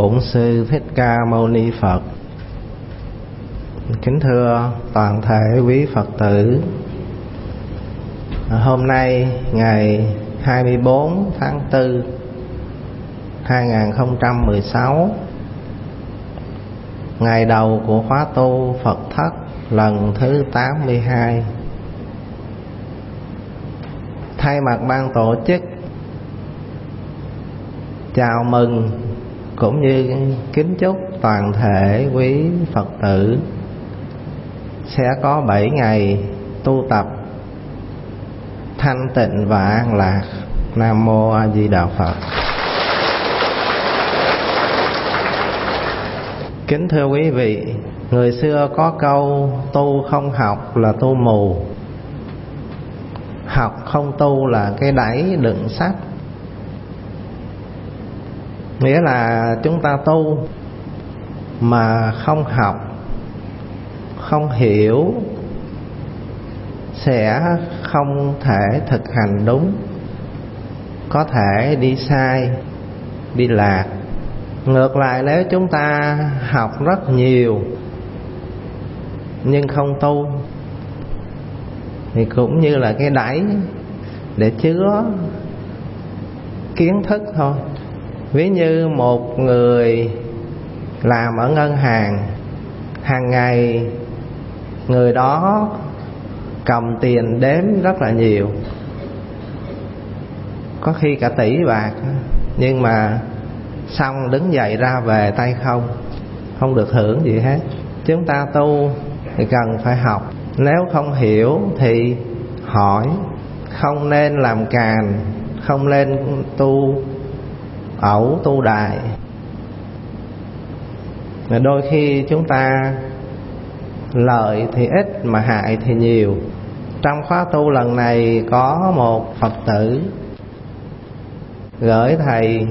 Bổn Sư Thích Ca Mâu Ni Phật. Kính thưa toàn thể quý Phật tử, hôm nay ngày 24 tháng 4 2016, ngày đầu của khóa tu Phật Thất lần thứ 82, thay mặt ban tổ chức chào mừng cũng như kính chúc toàn thể quý Phật tử sẽ có 7 ngày tu tập thanh tịnh và an lạc. Nam Mô A Di Đà Phật. Kính thưa quý vị, người xưa có câu tu không học là tu mù, học không tu là cái đáy đựng sách. Nghĩa là chúng ta tu mà không học, không hiểu, sẽ không thể thực hành đúng, có thể đi sai, đi lạc. Ngược lại, nếu chúng ta học rất nhiều nhưng không tu thì cũng như là cái đáy để chứa kiến thức thôi. Ví như một người làm ở ngân hàng, hàng ngày người đó cầm tiền đếm rất là nhiều, có khi cả tỷ bạc, nhưng mà xong đứng dậy ra về tay không được hưởng gì hết. Chúng ta tu thì cần phải học, nếu không hiểu thì hỏi, không nên làm càn, không nên tu ẩu tu đại. Đôi khi chúng ta lợi thì ít mà hại thì nhiều. Trong khóa tu lần này có một Phật tử gửi thầy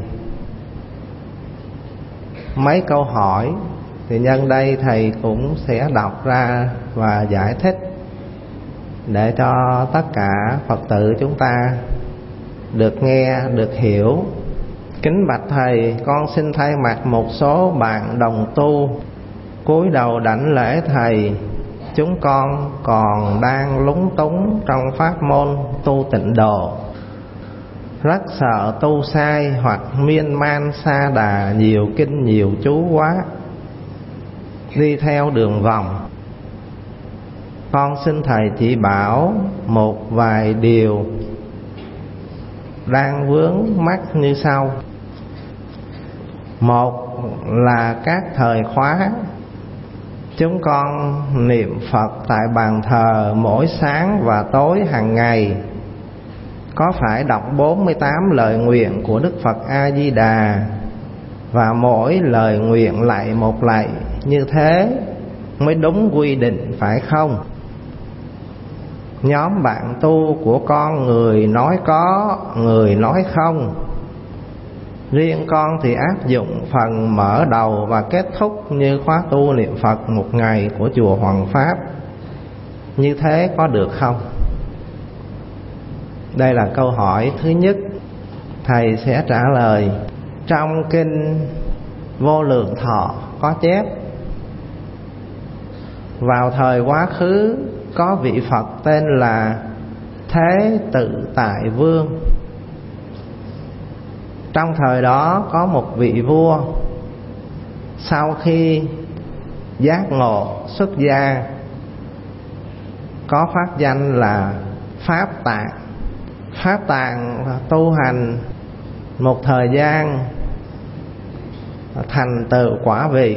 mấy câu hỏi, thì nhân đây thầy cũng sẽ đọc ra và giải thích để cho tất cả Phật tử chúng ta được nghe, được hiểu. Kính bạch thầy, con xin thay mặt một số bạn đồng tu cúi đầu đảnh lễ thầy. Chúng con còn đang lúng túng trong pháp môn tu tịnh độ, rất sợ tu sai hoặc miên man sa đà, nhiều kinh nhiều chú quá, đi theo đường vòng. Con xin thầy chỉ bảo một vài điều đang vướng mắc như sau. Một là các thời khóa chúng con niệm Phật tại bàn thờ mỗi sáng và tối hàng ngày, có phải đọc 48 lời nguyện của Đức Phật A Di Đà, và mỗi lời nguyện lạy một lạy, như thế mới đúng quy định phải không? Nhóm bạn tu của con người nói có, người nói không. Riêng con thì áp dụng phần mở đầu và kết thúc như khóa tu niệm Phật một ngày của chùa Hoàng Pháp. Như thế có được không? Đây là câu hỏi thứ nhất. Thầy sẽ trả lời. Trong kinh Vô Lượng Thọ có chép, vào thời quá khứ có vị Phật tên là Thế Tự Tại Vương. Trong thời đó có một vị vua, sau khi giác ngộ xuất gia, có pháp danh là Pháp Tạng. Pháp Tạng tu hành một thời gian, thành tựu quả vị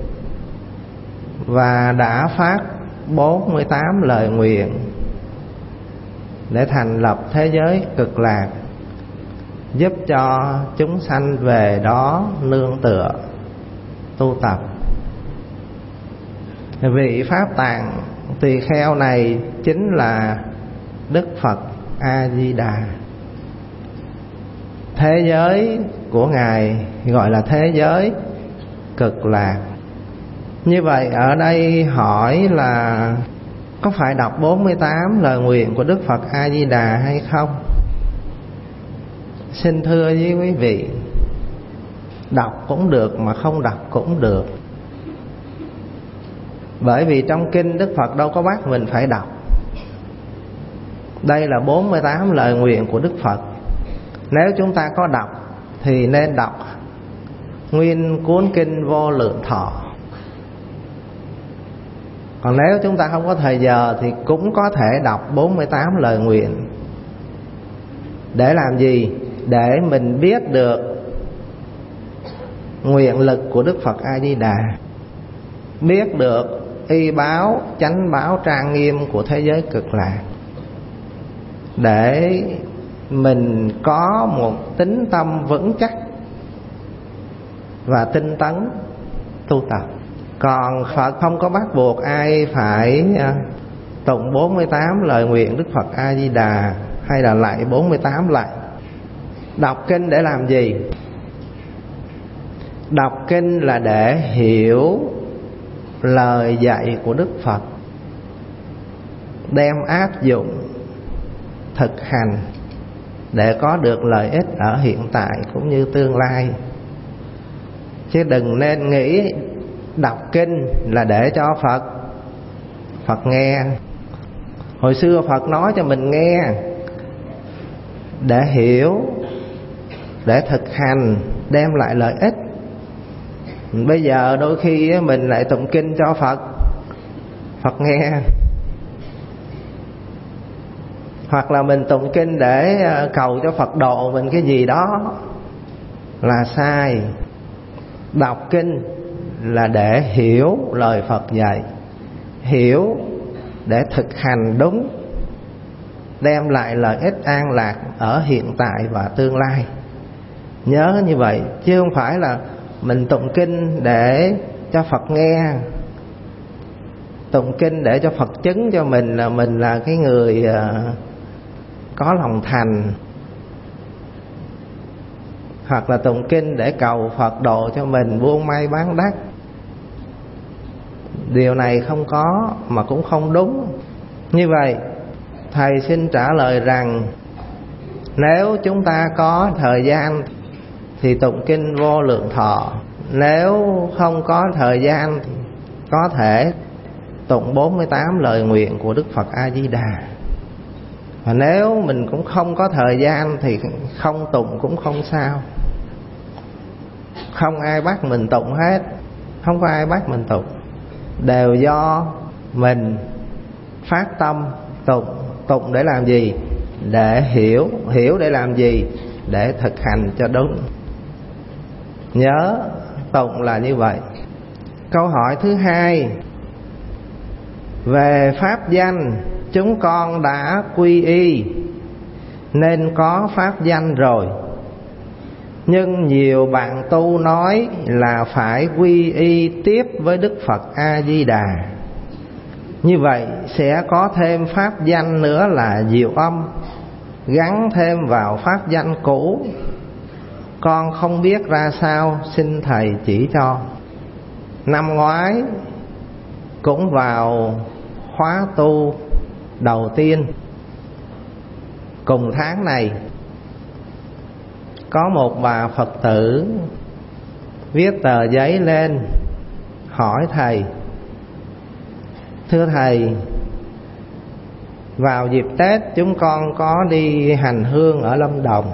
và đã phát 48 lời nguyện để thành lập thế giới cực lạc, giúp cho chúng sanh về đó nương tựa tu tập. Vị Pháp Tạng tỳ kheo này chính là Đức Phật A Di Đà. Thế giới của Ngài gọi là thế giới cực lạc. Như vậy ở đây hỏi là có phải đọc 48 lời nguyện của Đức Phật A Di Đà hay không? Xin thưa với quý vị, Đọc cũng được mà không đọc cũng được. Bởi vì trong kinh Đức Phật đâu có bắt mình phải đọc. Đây là 48 lời nguyện của Đức Phật. Nếu chúng ta có đọc thì nên đọc nguyên cuốn kinh Vô Lượng Thọ. Còn nếu chúng ta không có thời giờ thì cũng có thể đọc 48 lời nguyện. Để làm gì? Để mình biết được nguyện lực của Đức Phật A Di Đà, biết được y báo, chánh báo trang nghiêm của thế giới Cực Lạc, để mình có một tín tâm vững chắc và tinh tấn tu tập. Còn Phật không có bắt buộc ai phải tụng 48 lời nguyện Đức Phật A Di Đà hay là lạy 48 lạy. Đọc kinh để làm gì? Đọc kinh là để hiểu lời dạy của Đức Phật, đem áp dụng thực hành để có được lợi ích ở hiện tại cũng như tương lai. Chứ đừng nên nghĩ đọc kinh là để cho Phật nghe. Hồi xưa Phật nói cho mình nghe để hiểu, để thực hành, đem lại lợi ích. Bây giờ đôi khi mình lại tụng kinh cho Phật nghe, hoặc là mình tụng kinh để cầu cho Phật độ mình cái gì đó, là sai. Đọc kinh là để hiểu lời Phật dạy, hiểu để thực hành đúng, đem lại lợi ích an lạc ở hiện tại và tương lai. Nhớ như vậy, chứ không phải là mình tụng kinh để cho Phật nghe, tụng kinh để cho Phật chứng cho mình là cái người có lòng thành, hoặc là tụng kinh để cầu Phật độ cho mình buôn may bán đắt. Điều này không có mà cũng không đúng. Như vậy Thầy xin trả lời rằng nếu chúng ta có thời gian thì tụng kinh Vô Lượng Thọ. Nếu không có thời gian thì có thể tụng 48 lời nguyện của Đức Phật A Di Đà. Và nếu mình cũng không có thời gian thì không tụng cũng không sao. Không ai bắt mình tụng hết, không có ai bắt mình tụng, đều do mình phát tâm tụng. Tụng để làm gì? Để hiểu. Hiểu để làm gì? Để thực hành cho đúng. Nhớ tụng là như vậy. Câu hỏi thứ hai, về pháp danh chúng con đã quy y nên có pháp danh rồi, nhưng nhiều bạn tu nói là phải quy y tiếp với Đức Phật A Di Đà. Như vậy sẽ có thêm pháp danh nữa là Diệu Âm, gắn thêm vào pháp danh cũ. Con không biết ra sao, xin Thầy chỉ cho. Năm ngoái cũng vào khóa tu đầu tiên cùng tháng này, có một bà Phật tử viết tờ giấy lên hỏi Thầy: thưa Thầy, vào dịp Tết chúng con có đi hành hương ở Lâm Đồng,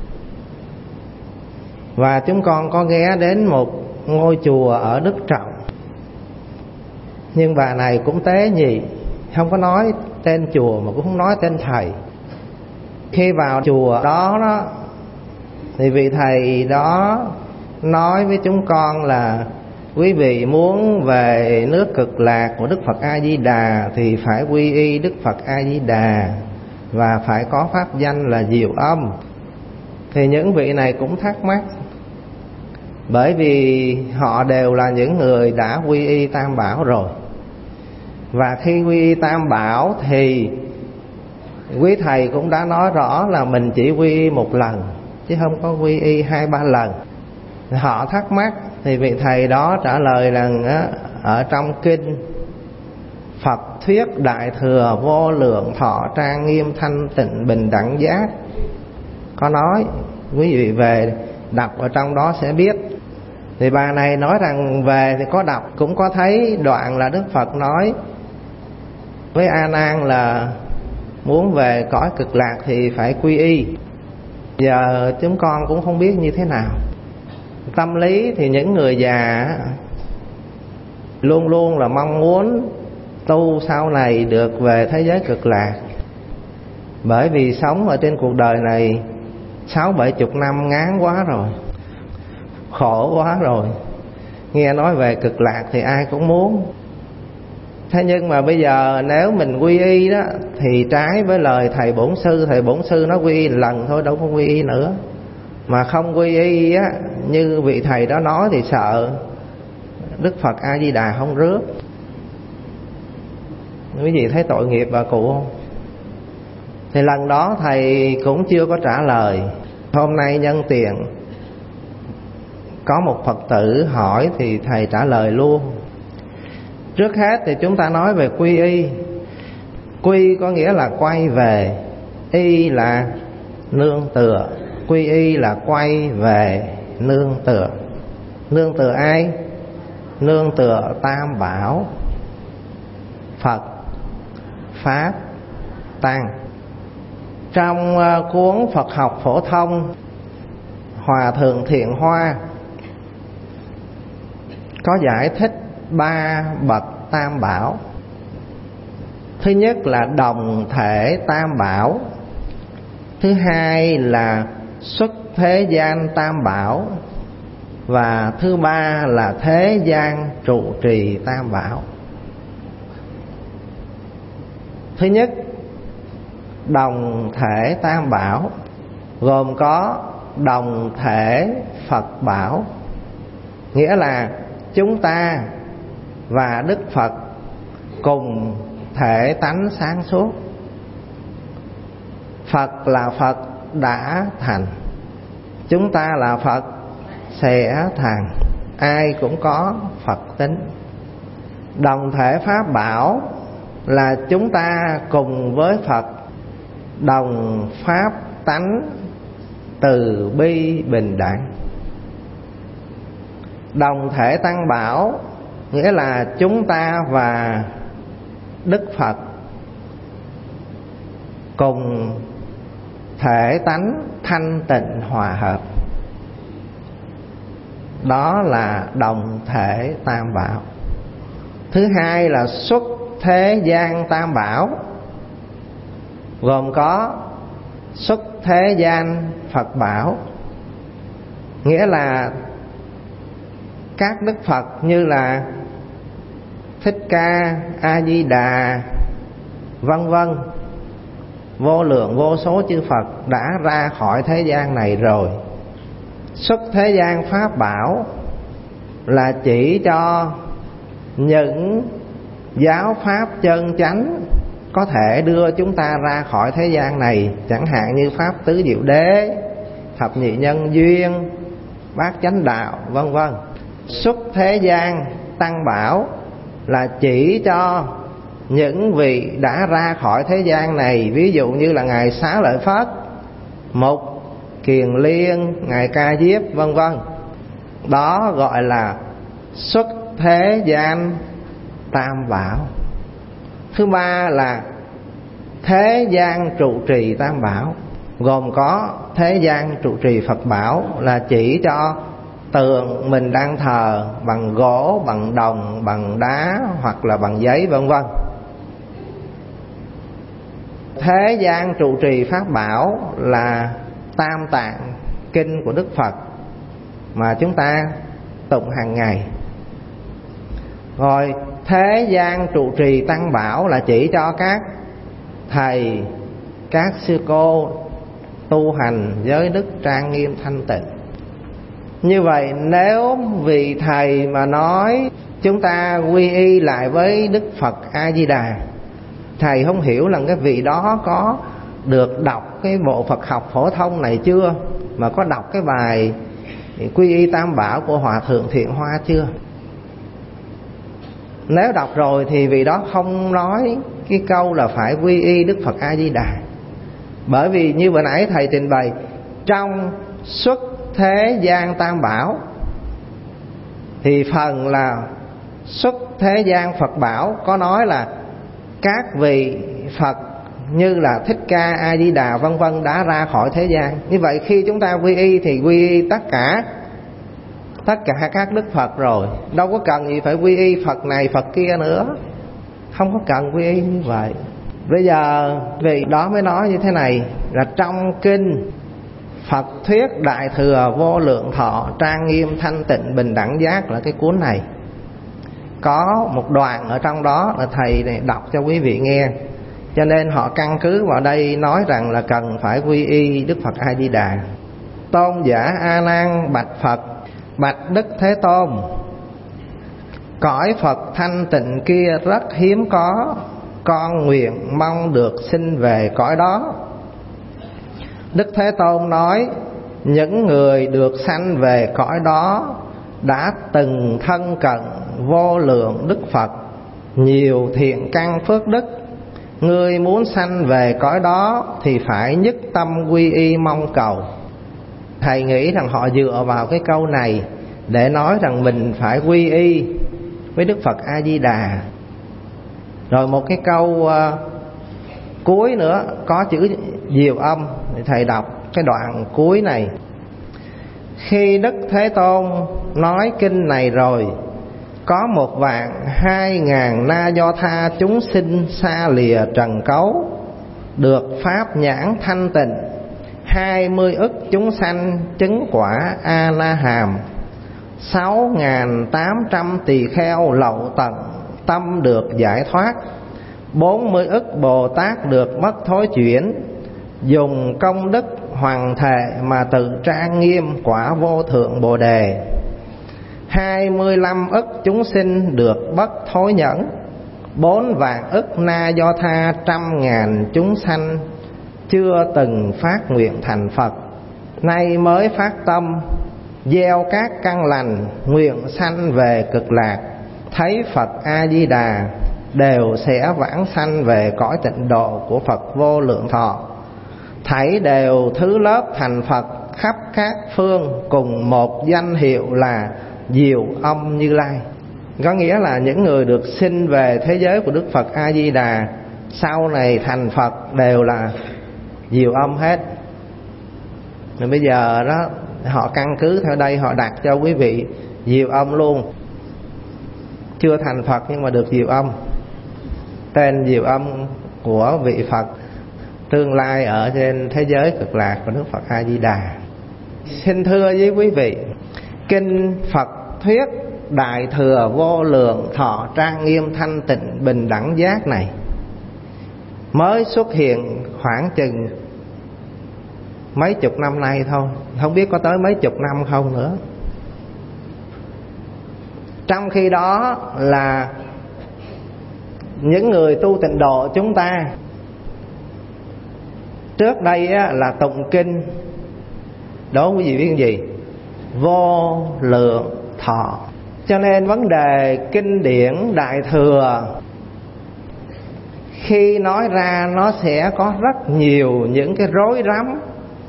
và chúng con có ghé đến một ngôi chùa ở Đức Trọng. Nhưng bà này cũng tế nhị, không có nói tên chùa mà cũng không nói tên thầy. Khi vào chùa đó thì vị thầy đó nói với chúng con là quý vị muốn về nước Cực Lạc của Đức Phật A Di Đà thì phải quy y Đức Phật A Di Đà và phải có pháp danh là Diệu Âm. Thì những vị này cũng thắc mắc, bởi vì họ đều là những người đã quy y Tam Bảo rồi. Và khi quy y Tam Bảo thì quý thầy cũng đã nói rõ là mình chỉ quy y một lần, chứ không có quy y 2-3 lần. Họ thắc mắc thì vị thầy đó trả lời rằng ở trong kinh Phật thuyết Đại Thừa Vô Lượng Thọ Trang Nghiêm Thanh Tịnh Bình Đẳng Giác có nói, quý vị về đọc ở trong đó sẽ biết. Thì bà này nói rằng về thì có đọc cũng có thấy đoạn là Đức Phật nói với A Nan là muốn về cõi cực lạc thì phải quy y. Giờ chúng con cũng không biết như thế nào. Tâm lý thì những người già luôn luôn là mong muốn tu sau này được về thế giới cực lạc. Bởi vì sống ở trên cuộc đời này 60-70 năm ngán quá rồi, khổ quá rồi. Nghe nói về cực lạc thì ai cũng muốn. Thế nhưng mà bây giờ nếu mình quy y đó thì trái với lời Thầy Bổn Sư. Thầy Bổn Sư nói quy y lần thôi, đâu có quy y nữa. Mà không quy y á, như vị thầy đó nói thì sợ Đức Phật A Di Đà không rước. Quý vị thấy tội nghiệp bà cụ không? Thì lần đó thầy cũng chưa có trả lời. Hôm nay nhân tiện có một Phật tử hỏi thì thầy trả lời luôn. Trước hết thì chúng ta nói về quy y. Quy có nghĩa là quay về, y là nương tựa. Quy y là quay về nương tựa. Nương tựa ai? Nương tựa Tam Bảo: Phật, Pháp, Tăng. Trong cuốn Phật học phổ thông, Hòa Thượng Thiện Hoa có giải thích 3 bậc Tam Bảo. Thứ nhất là đồng thể Tam Bảo. Thứ hai là xuất thế gian Tam Bảo. Và thứ ba là thế gian trụ trì Tam Bảo. Thứ nhất, đồng thể Tam Bảo gồm có đồng thể Phật Bảo, nghĩa là chúng ta và Đức Phật cùng thể tánh sáng suốt. Phật là Phật đã thành, chúng ta là Phật sẽ thành, ai cũng có Phật tính. Đồng thể Pháp Bảo là chúng ta cùng với Phật đồng pháp tánh từ bi bình đẳng. Đồng thể Tăng Bảo nghĩa là chúng ta và Đức Phật cùng thể tánh thanh tịnh hòa hợp. Đó là đồng thể Tam Bảo. Thứ hai là xuất thế gian Tam Bảo, gồm có xuất thế gian Phật Bảo, nghĩa là các Đức Phật như là Thích Ca, A Di Đà, vân vân, vô lượng vô số chư Phật đã ra khỏi thế gian này rồi. Xuất thế gian Pháp Bảo là chỉ cho những giáo pháp chân chánh có thể đưa chúng ta ra khỏi thế gian này, chẳng hạn như Pháp Tứ Diệu Đế, Thập Nhị Nhân Duyên, Bát Chánh Đạo, vân vân. Xuất thế gian Tăng Bảo là chỉ cho những vị đã ra khỏi thế gian này, ví dụ như là Ngài Xá Lợi Phất, Mục Kiền Liên, Ngài Ca Diếp, vân vân. Đó gọi là xuất thế gian Tam Bảo. Thứ ba là thế gian trụ trì Tam Bảo, gồm có thế gian trụ trì Phật Bảo là chỉ cho tượng mình đang thờ bằng gỗ, bằng đồng, bằng đá hoặc là bằng giấy, vân vân. Thế gian trụ trì Pháp Bảo là Tam Tạng Kinh của Đức Phật mà chúng ta tụng hàng ngày. Rồi thế gian trụ trì Tăng Bảo là chỉ cho các thầy, các sư cô tu hành giới đức trang nghiêm thanh tịnh. Như vậy nếu vị thầy mà nói chúng ta quy y lại với Đức Phật A Di Đà, thầy không hiểu là cái vị đó có được đọc cái bộ Phật học phổ thông này chưa, mà có đọc cái bài quy y Tam Bảo của Hòa Thượng Thiện Hoa chưa. Nếu đọc rồi thì vị đó không nói cái câu là phải quy y Đức Phật A Di Đà. Bởi vì như vừa nãy thầy trình bày, trong xuất thế gian Tam Bảo Thì phần là xuất thế gian Phật bảo có nói là các vị Phật như là Thích Ca, A Di Đà vân vân đã ra khỏi thế gian. Như vậy khi chúng ta quy y thì quy y tất cả các đức Phật rồi, đâu có cần gì phải quy y Phật này Phật kia nữa, không có cần quy y như vậy. Bây giờ vì đó mới nói như thế này, là trong kinh Phật thuyết Đại Thừa Vô Lượng Thọ Trang Nghiêm Thanh Tịnh Bình Đẳng Giác là cái cuốn này, có một đoạn ở trong đó là thầy này đọc cho quý vị nghe. Cho nên họ căn cứ vào đây nói rằng là cần phải quy y Đức Phật A Di Đà. Tôn giả A Nan bạch Phật: bạch Đức Thế Tôn, cõi Phật thanh tịnh kia rất hiếm có, con nguyện mong được sinh về cõi đó. Đức Thế Tôn nói: những người được sanh về cõi đó đã từng thân cận vô lượng Đức Phật, nhiều thiện căn phước đức. Ngươi muốn sanh về cõi đó thì phải nhất tâm quy y mong cầu. Thầy nghĩ rằng họ dựa vào cái câu này để nói rằng mình phải quy y với Đức Phật A Di Đà. Rồi một cái câu cuối nữa có chữ diệu âm, thì thầy đọc cái đoạn cuối này. Khi Đức Thế Tôn nói kinh này rồi, có 1.200.000 na do tha chúng sinh xa lìa trần cấu, được pháp nhãn thanh tịnh. 20 ức chúng sanh chứng quả A La Hàm. 6.800 tỳ kheo lậu tận tâm được giải thoát. 40 ức Bồ Tát được mất thối chuyển, dùng công đức hoàng thể mà tự trang nghiêm quả vô thượng Bồ Đề. 25 ức chúng sinh được bất thối nhẫn. 4 vạn ức na do tha 100.000 chúng sanh chưa từng phát nguyện thành Phật, nay mới phát tâm gieo các căn lành, nguyện sanh về cực lạc. Thấy Phật A Di Đà đều sẽ vãng sanh về cõi tịnh độ của Phật Vô Lượng Thọ. Thảy đều thứ lớp thành Phật khắp các phương, cùng một danh hiệu là Diệu Âm Như Lai. Có nghĩa là những người được sinh về thế giới của Đức Phật A Di Đà sau này thành Phật đều là Diệu Âm hết. Rồi bây giờ đó họ căn cứ theo đây, họ đặt cho quý vị Diệu Âm luôn. Chưa thành Phật nhưng mà được Diệu Âm. Tên Diệu Âm của vị Phật tương lai ở trên thế giới cực lạc của Đức Phật A Di Đà. Xin thưa với quý vị, kinh Phật thuyết Đại Thừa Vô Lượng Thọ Trang Nghiêm Thanh Tịnh Bình Đẳng Giác này mới xuất hiện khoảng chừng mấy chục năm nay thôi, không biết có tới mấy chục năm không nữa. Trong khi đó là những người tu tịnh độ chúng ta trước đây là tụng kinh, đó quý vị biết gì? Vô lượng thọ. Cho nên vấn đề kinh điển Đại Thừa khi nói ra nó sẽ có rất nhiều những cái rối rắm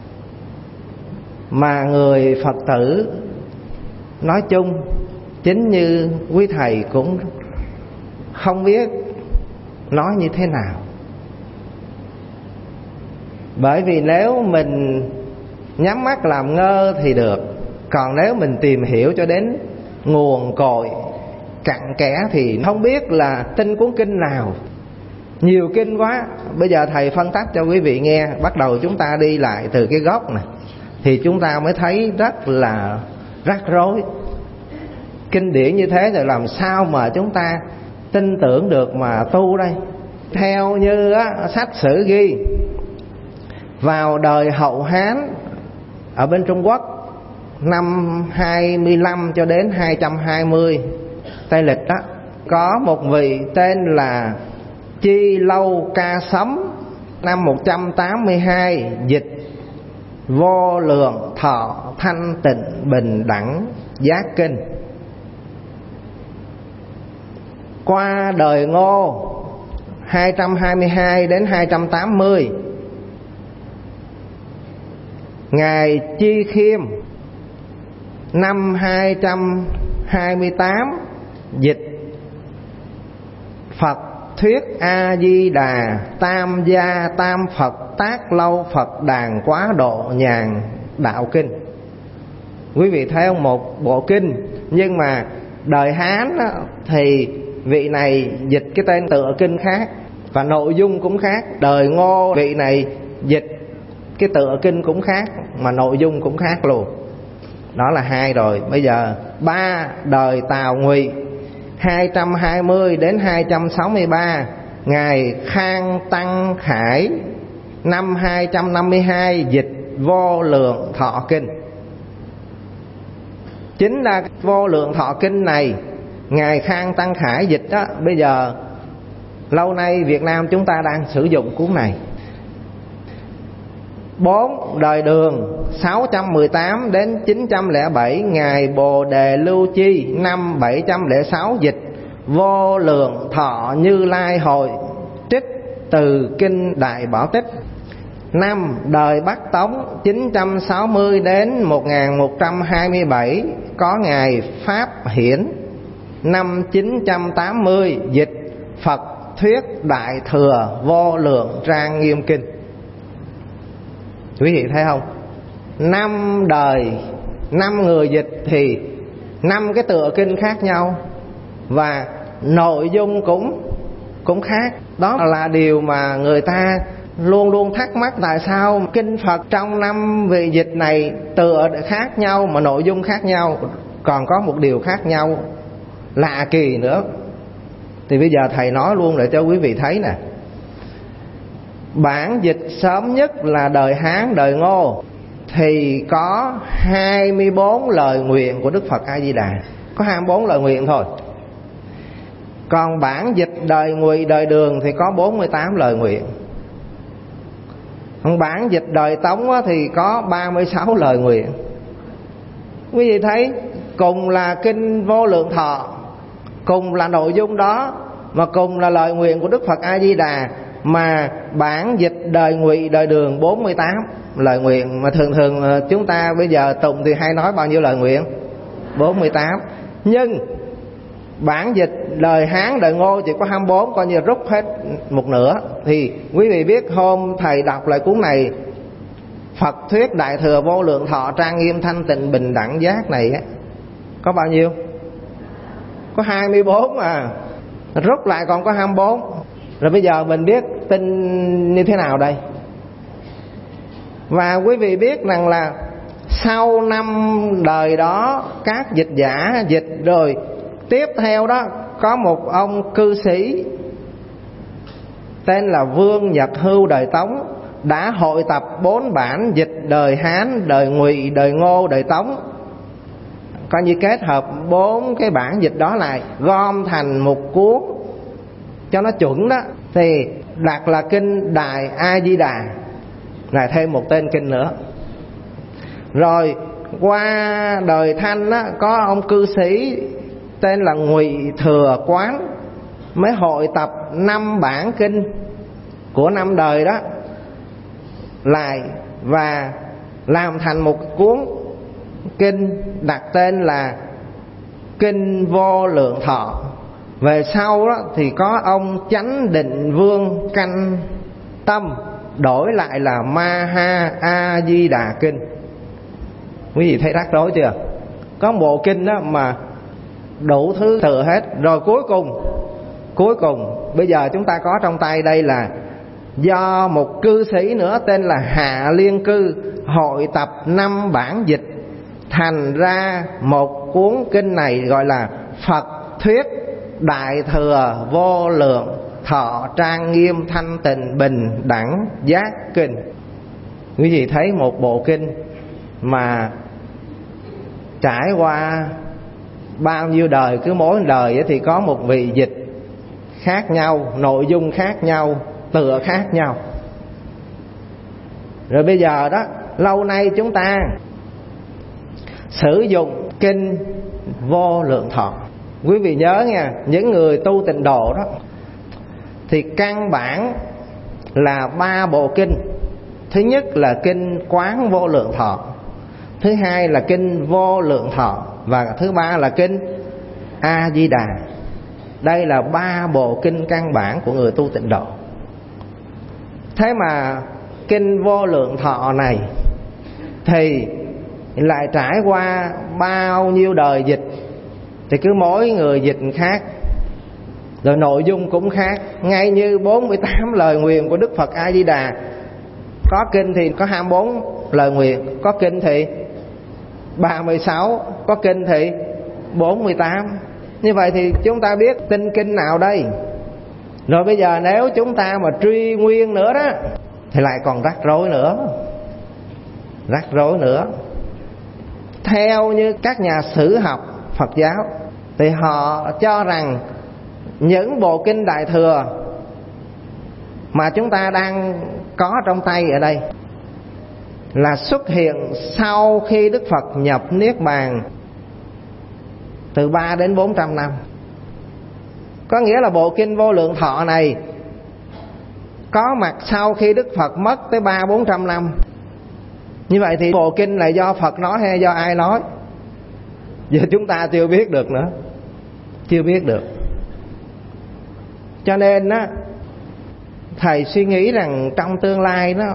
mà người Phật tử nói chung, chính như quý thầy cũng không biết nói như thế nào. Bởi vì nếu mình nhắm mắt làm ngơ thì được, còn nếu mình tìm hiểu cho đến nguồn cội cặn kẽ thì không biết là tin cuốn kinh nào. Nhiều kinh quá. Bây giờ thầy phân tách cho quý vị nghe. Bắt đầu chúng ta đi lại từ cái gốc này thì chúng ta mới thấy rất là rắc rối. Kinh điển như thế rồi làm sao mà chúng ta tin tưởng được mà tu đây? Theo như sách sử ghi, vào đời Hậu Hán ở bên Trung Quốc, năm 25 cho đến 220 Tây Lịch đó, có một vị tên là Chi Lâu Ca Sấm, năm 182 dịch Vô Lượng Thọ Thanh Tịnh Bình Đẳng Giác Kinh. Qua đời Ngô 222 đến 280, ngài Chi Khiêm năm 28 dịch Phật thuyết A Di Đà Tam Gia Tam Phật Tác Lâu Phật Đàn Quá Độ Nhàn Đạo Kinh. Quý vị thấy không? Một bộ kinh, nhưng mà đời Hán á, thì vị này dịch cái tên tựa kinh khác và nội dung cũng khác. Đời Ngô vị này dịch cái tựa kinh cũng khác mà nội dung cũng khác luôn. Đó là hai rồi. Bây giờ ba đời Tào Ngụy 220 đến 263, Ngài Khang Tăng Khải năm 252 dịch Vô Lượng Thọ Kinh. Chính là Vô Lượng Thọ Kinh này Ngài Khang Tăng Khải dịch đó. Bây giờ lâu nay Việt Nam chúng ta đang sử dụng cuốn này. 4 đời Đường 618 đến 907, Ngài Bồ Đề Lưu Chi năm 706 dịch Vô Lượng Thọ Như Lai Hội, trích từ kinh Đại Bảo Tích. 5 đời Bắc Tống 960 đến 1127, có Ngài Pháp Hiển năm 980 dịch Phật thuyết Đại Thừa Vô Lượng Trang Nghiêm Kinh. Quý vị thấy không? 5 đời, 5 người dịch thì 5 cái tựa kinh khác nhau và nội dung cũng khác. Đó là điều mà người ta luôn luôn thắc mắc, tại sao kinh Phật trong 5 vị dịch này tựa khác nhau mà nội dung khác nhau. Còn có một điều khác nhau lạ kỳ nữa, thì bây giờ thầy nói luôn để cho quý vị thấy nè. Bản dịch sớm nhất là đời Hán, đời Ngô, thì có 24 lời nguyện của Đức Phật A Di Đà, có 24 lời nguyện thôi. Còn bản dịch đời Ngụy, đời Đường thì có 48 lời nguyện. Còn bản dịch đời Tống thì có 36 lời nguyện. Quý vị thấy, cùng là kinh Vô Lượng Thọ, cùng là nội dung đó, mà cùng là lời nguyện của Đức Phật A Di Đà, mà bản dịch đời Ngụy, đời Đường 48 lời nguyện. Mà thường chúng ta bây giờ tụng thì hay nói bao nhiêu lời nguyện? 48. Nhưng bản dịch đời Hán, đời Ngô chỉ có 24, coi như rút hết một nửa. Thì quý vị biết hôm thầy đọc lại cuốn này, Phật thuyết Đại Thừa Vô Lượng Thọ Trang Nghiêm Thanh Tịnh Bình Đẳng Giác này á, có bao nhiêu? Có 24 mà, rút lại còn có 24. Rồi bây giờ mình biết tin như thế nào đây? Và quý vị biết rằng là sau 5 đời đó, các dịch giả dịch rồi, tiếp theo đó có một ông cư sĩ tên là Vương Nhật Hưu đời Tống, đã hội tập 4 bản dịch đời Hán, đời Ngụy, đời Ngô, đời Tống, coi như kết hợp 4 cái bản dịch đó lại, gom thành một cuốn cho nó chuẩn đó, thì đặt là kinh Đại A Di Đà, lại thêm một tên kinh nữa. Rồi qua đời Thanh đó, có ông cư sĩ tên là Ngụy Thừa Quán, mới hội tập 5 bản kinh của 5 đời đó lại và làm thành một cuốn kinh đặt tên là kinh Vô Lượng Thọ. Về sau đó thì có ông Chánh Định Vương Canh Tâm đổi lại là Ma Ha A Di Đà Kinh. Quý vị thấy rắc rối chưa? Có một bộ kinh đó mà đủ thứ tựa hết. Rồi cuối cùng bây giờ chúng ta có trong tay đây là do một cư sĩ nữa tên là Hạ Liên Cư hội tập 5 bản dịch thành ra một cuốn kinh này, gọi là Phật thuyết Đại Thừa Vô Lượng Thọ Trang Nghiêm Thanh Tịnh Bình Đẳng Giác Kinh. Quý vị thấy một bộ kinh mà trải qua bao nhiêu đời, cứ mỗi đời thì có một vị dịch khác nhau, nội dung khác nhau, tựa khác nhau. Rồi bây giờ đó, lâu nay chúng ta sử dụng kinh Vô Lượng Thọ. Quý vị nhớ nha, những người tu tịnh độ đó thì căn bản là 3 bộ kinh. Thứ nhất là kinh Quán Vô Lượng Thọ, thứ hai là kinh Vô Lượng Thọ, và thứ ba là kinh A Di Đà. Đây là 3 bộ kinh căn bản của người tu tịnh độ. Thế mà kinh Vô Lượng Thọ này thì lại trải qua bao nhiêu đời dịch, thì cứ mỗi người dịch khác, rồi nội dung cũng khác. Ngay như 48 lời nguyền của Đức Phật A Di Đà, có kinh thì có 24 lời nguyền, có kinh thì 36, có kinh thì 48. Như vậy thì chúng ta biết tin kinh nào đây? Rồi bây giờ nếu chúng ta mà truy nguyên nữa đó thì lại còn rắc rối nữa. Theo như các nhà sử học Phật giáo thì họ cho rằng những bộ kinh Đại Thừa mà chúng ta đang có trong tay ở đây là xuất hiện sau khi Đức Phật nhập Niết Bàn từ 3 đến 400 năm. Có nghĩa là bộ kinh Vô Lượng Thọ này có mặt sau khi Đức Phật mất tới 300-400 năm. Như vậy thì bộ kinh này do Phật nói hay do ai nói? Giờ chúng ta chưa biết được nữa. Chưa biết được. Cho nên á, thầy suy nghĩ rằng trong tương lai đó,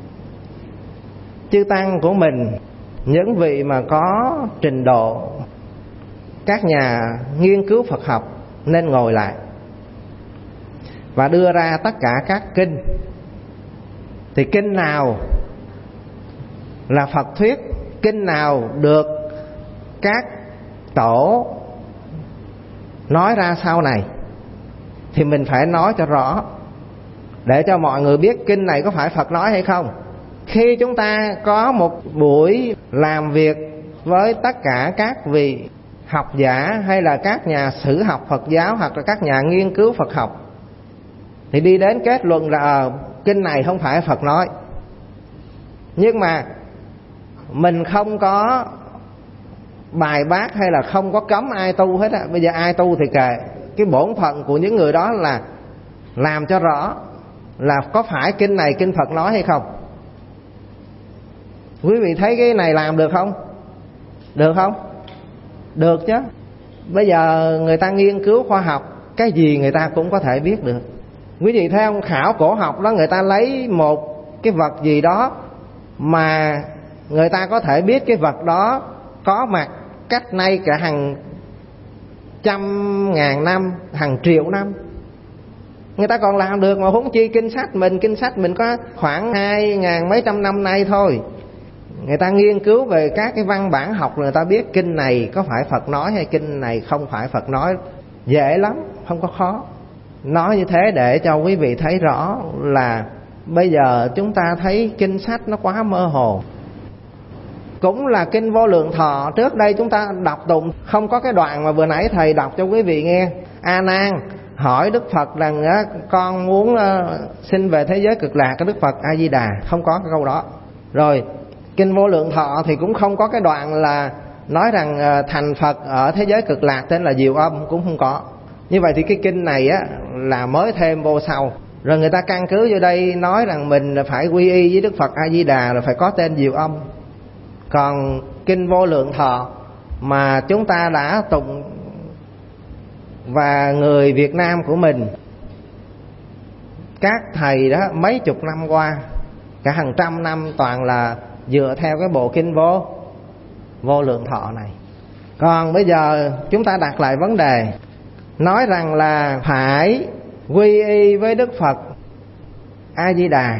chư tăng của mình, những vị mà có trình độ, các nhà nghiên cứu Phật học nên ngồi lại và đưa ra tất cả các kinh. Thì kinh nào là Phật thuyết, kinh nào được các tổ nói ra sau này, thì mình phải nói cho rõ, để cho mọi người biết kinh này có phải Phật nói hay không. Khi chúng ta có một buổi làm việc với tất cả các vị học giả hay là các nhà sử học Phật giáo hoặc là các nhà nghiên cứu Phật học, thì đi đến kết luận là kinh này không phải Phật nói. Nhưng mà mình không có bài bác hay là không có cấm ai tu hết á. Bây giờ ai tu thì kệ. Cái bổn phận của những người đó là làm cho rõ là có phải kinh này kinh Phật nói hay không. Quý vị thấy cái này làm được không? Được không? Được chứ. Bây giờ người ta nghiên cứu khoa học, cái gì người ta cũng có thể biết được. Quý vị thấy không? Khảo cổ học đó, người ta lấy một cái vật gì đó mà người ta có thể biết cái vật đó có mặt cách nay cả hàng trăm ngàn năm, hàng triệu năm, người ta còn làm được, mà huống chi kinh sách mình có khoảng 2.000 mấy trăm năm nay thôi. Người ta nghiên cứu về các cái văn bản học, người ta biết kinh này có phải Phật nói hay kinh này không phải Phật nói. Dễ lắm, không có khó. Nói như thế để cho quý vị thấy rõ là bây giờ chúng ta thấy kinh sách nó quá mơ hồ. Cũng là kinh Vô Lượng Thọ, trước đây chúng ta đọc tụng không có cái đoạn mà vừa nãy thầy đọc cho quý vị nghe. A Nan hỏi Đức Phật rằng con muốn xin về thế giới cực lạc, cái Đức Phật A Di Đà, không có cái câu đó. Rồi kinh Vô Lượng Thọ thì cũng không có cái đoạn là nói rằng thành Phật ở thế giới cực lạc tên là Diệu Âm, cũng không có. Như vậy thì cái kinh này á là mới thêm vô sau. Rồi người ta căn cứ vô đây nói rằng mình phải quy y với Đức Phật A Di Đà rồi phải có tên Diệu Âm. Còn kinh Vô Lượng Thọ mà chúng ta đã tụng, và người Việt Nam của mình, các thầy đó mấy chục năm qua, cả hàng trăm năm toàn là dựa theo cái bộ kinh Vô Lượng Thọ này. Còn bây giờ chúng ta đặt lại vấn đề, nói rằng là phải quy y với Đức Phật A Di Đà,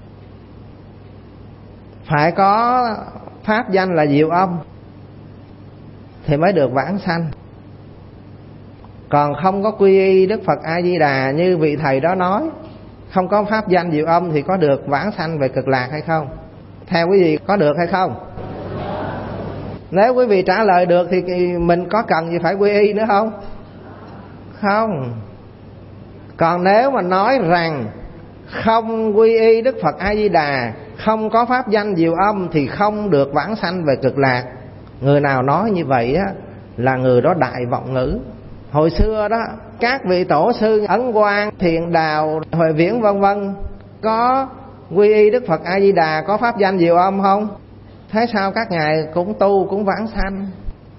phải có pháp danh là Diệu Âm thì mới được vãng sanh. Còn không có quy y Đức Phật A Di Đà như vị thầy đó nói, không có pháp danh Diệu Âm thì có được vãng sanh về cực lạc hay không? Theo quý vị có được hay không? Nếu quý vị trả lời được thì mình có cần gì phải quy y nữa không? Không. Còn nếu mà nói rằng không quy y Đức Phật A Di Đà, không có pháp danh Diệu Âm thì không được vãng sanh về cực lạc, người nào nói như vậy á là người đó đại vọng ngữ. Hồi xưa đó, các vị tổ sư Ấn Quang, Thiền Đào, Huệ Viễn vân vân có quy y Đức Phật A Di Đà, có pháp danh Diệu Âm không? Thế sao các ngài cũng tu cũng vãng sanh?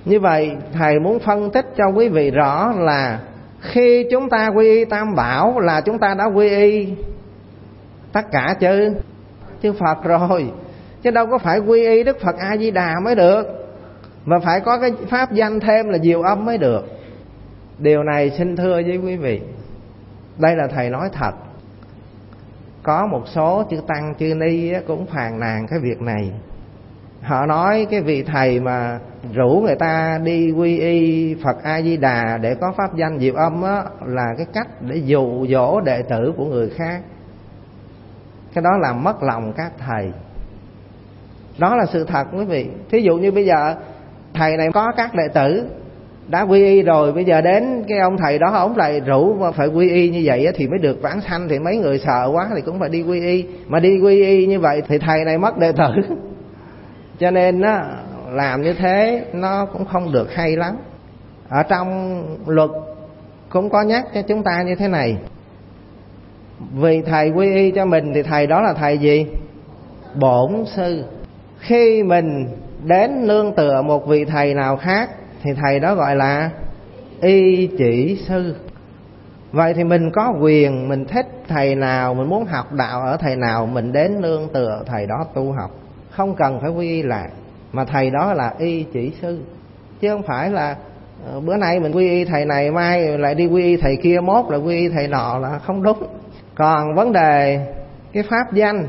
Như vậy thầy muốn phân tích cho quý vị rõ là khi chúng ta quy y Tam Bảo là chúng ta đã quy y tất cả chư Phật rồi, chứ đâu có phải quy y Đức Phật A Di Đà mới được, mà phải có cái pháp danh thêm là Diệu Âm mới được. Điều này xin thưa với quý vị, đây là thầy nói thật. Có một số chư tăng chư ni cũng phàn nàn cái việc này. Họ nói cái vị thầy mà rủ người ta đi quy y Phật A Di Đà để có pháp danh Diệu Âm á, là cái cách để dụ dỗ đệ tử của người khác. Cái đó làm mất lòng các thầy. Đó là sự thật quý vị. Thí dụ như bây giờ thầy này có các đệ tử đã quy y rồi, bây giờ đến cái ông thầy đó ông lại rủ phải quy y như vậy thì mới được vãng sanh, thì mấy người sợ quá thì cũng phải đi quy y. Mà đi quy y như vậy thì thầy này mất đệ tử. Cho nên á, làm như thế nó cũng không được hay lắm. Ở trong luật cũng có nhắc cho chúng ta như thế này: vì thầy quy y cho mình thì thầy đó là thầy gì? Bổn sư. Khi mình đến nương tựa một vị thầy nào khác thì thầy đó gọi là y chỉ sư. Vậy thì mình có quyền, mình thích thầy nào, mình muốn học đạo ở thầy nào, mình đến nương tựa thầy đó tu học, không cần phải quy y lại. Mà thầy đó là y chỉ sư, chứ không phải là bữa nay mình quy y thầy này, mai lại đi quy y thầy kia, mốt lại quy y thầy nọ, là không đúng. Còn vấn đề cái pháp danh,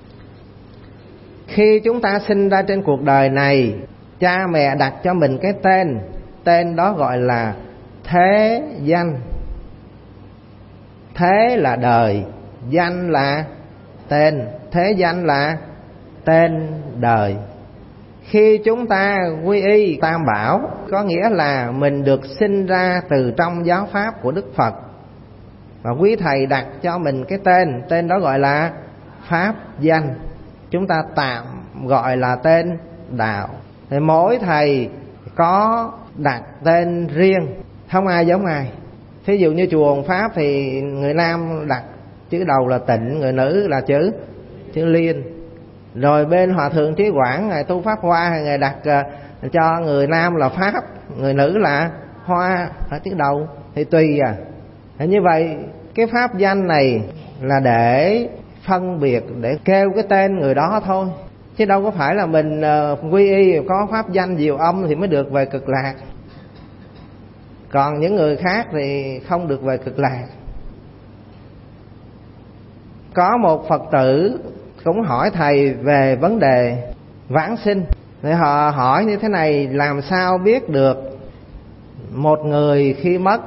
khi chúng ta sinh ra trên cuộc đời này, cha mẹ đặt cho mình cái tên, tên đó gọi là thế danh. Thế là đời, danh là tên, thế danh là tên đời. Khi chúng ta quy y Tam Bảo, có nghĩa là mình được sinh ra từ trong giáo pháp của Đức Phật, và quý thầy đặt cho mình cái tên, tên đó gọi là pháp danh. Chúng ta tạm gọi là tên đạo. Thì mỗi thầy có đặt tên riêng, không ai giống ai. Thí dụ như chùa Hồn Pháp thì người nam đặt chữ đầu là Tịnh, người nữ là chữ Liên. Rồi bên Hòa Thượng Trí Quảng, Ngài Tu Pháp Hoa, Ngài đặt cho người nam là Pháp, người nữ là Hoa ở chữ đầu. Thì tùy Như vậy cái pháp danh này là để phân biệt, để kêu cái tên người đó thôi, chứ đâu có phải là mình quy y có pháp danh Diệu Âm thì mới được về Cực Lạc, còn những người khác thì không được về Cực Lạc. Có một Phật tử cũng hỏi thầy về vấn đề vãng sinh. Thì họ hỏi như thế này: làm sao biết được một người khi mất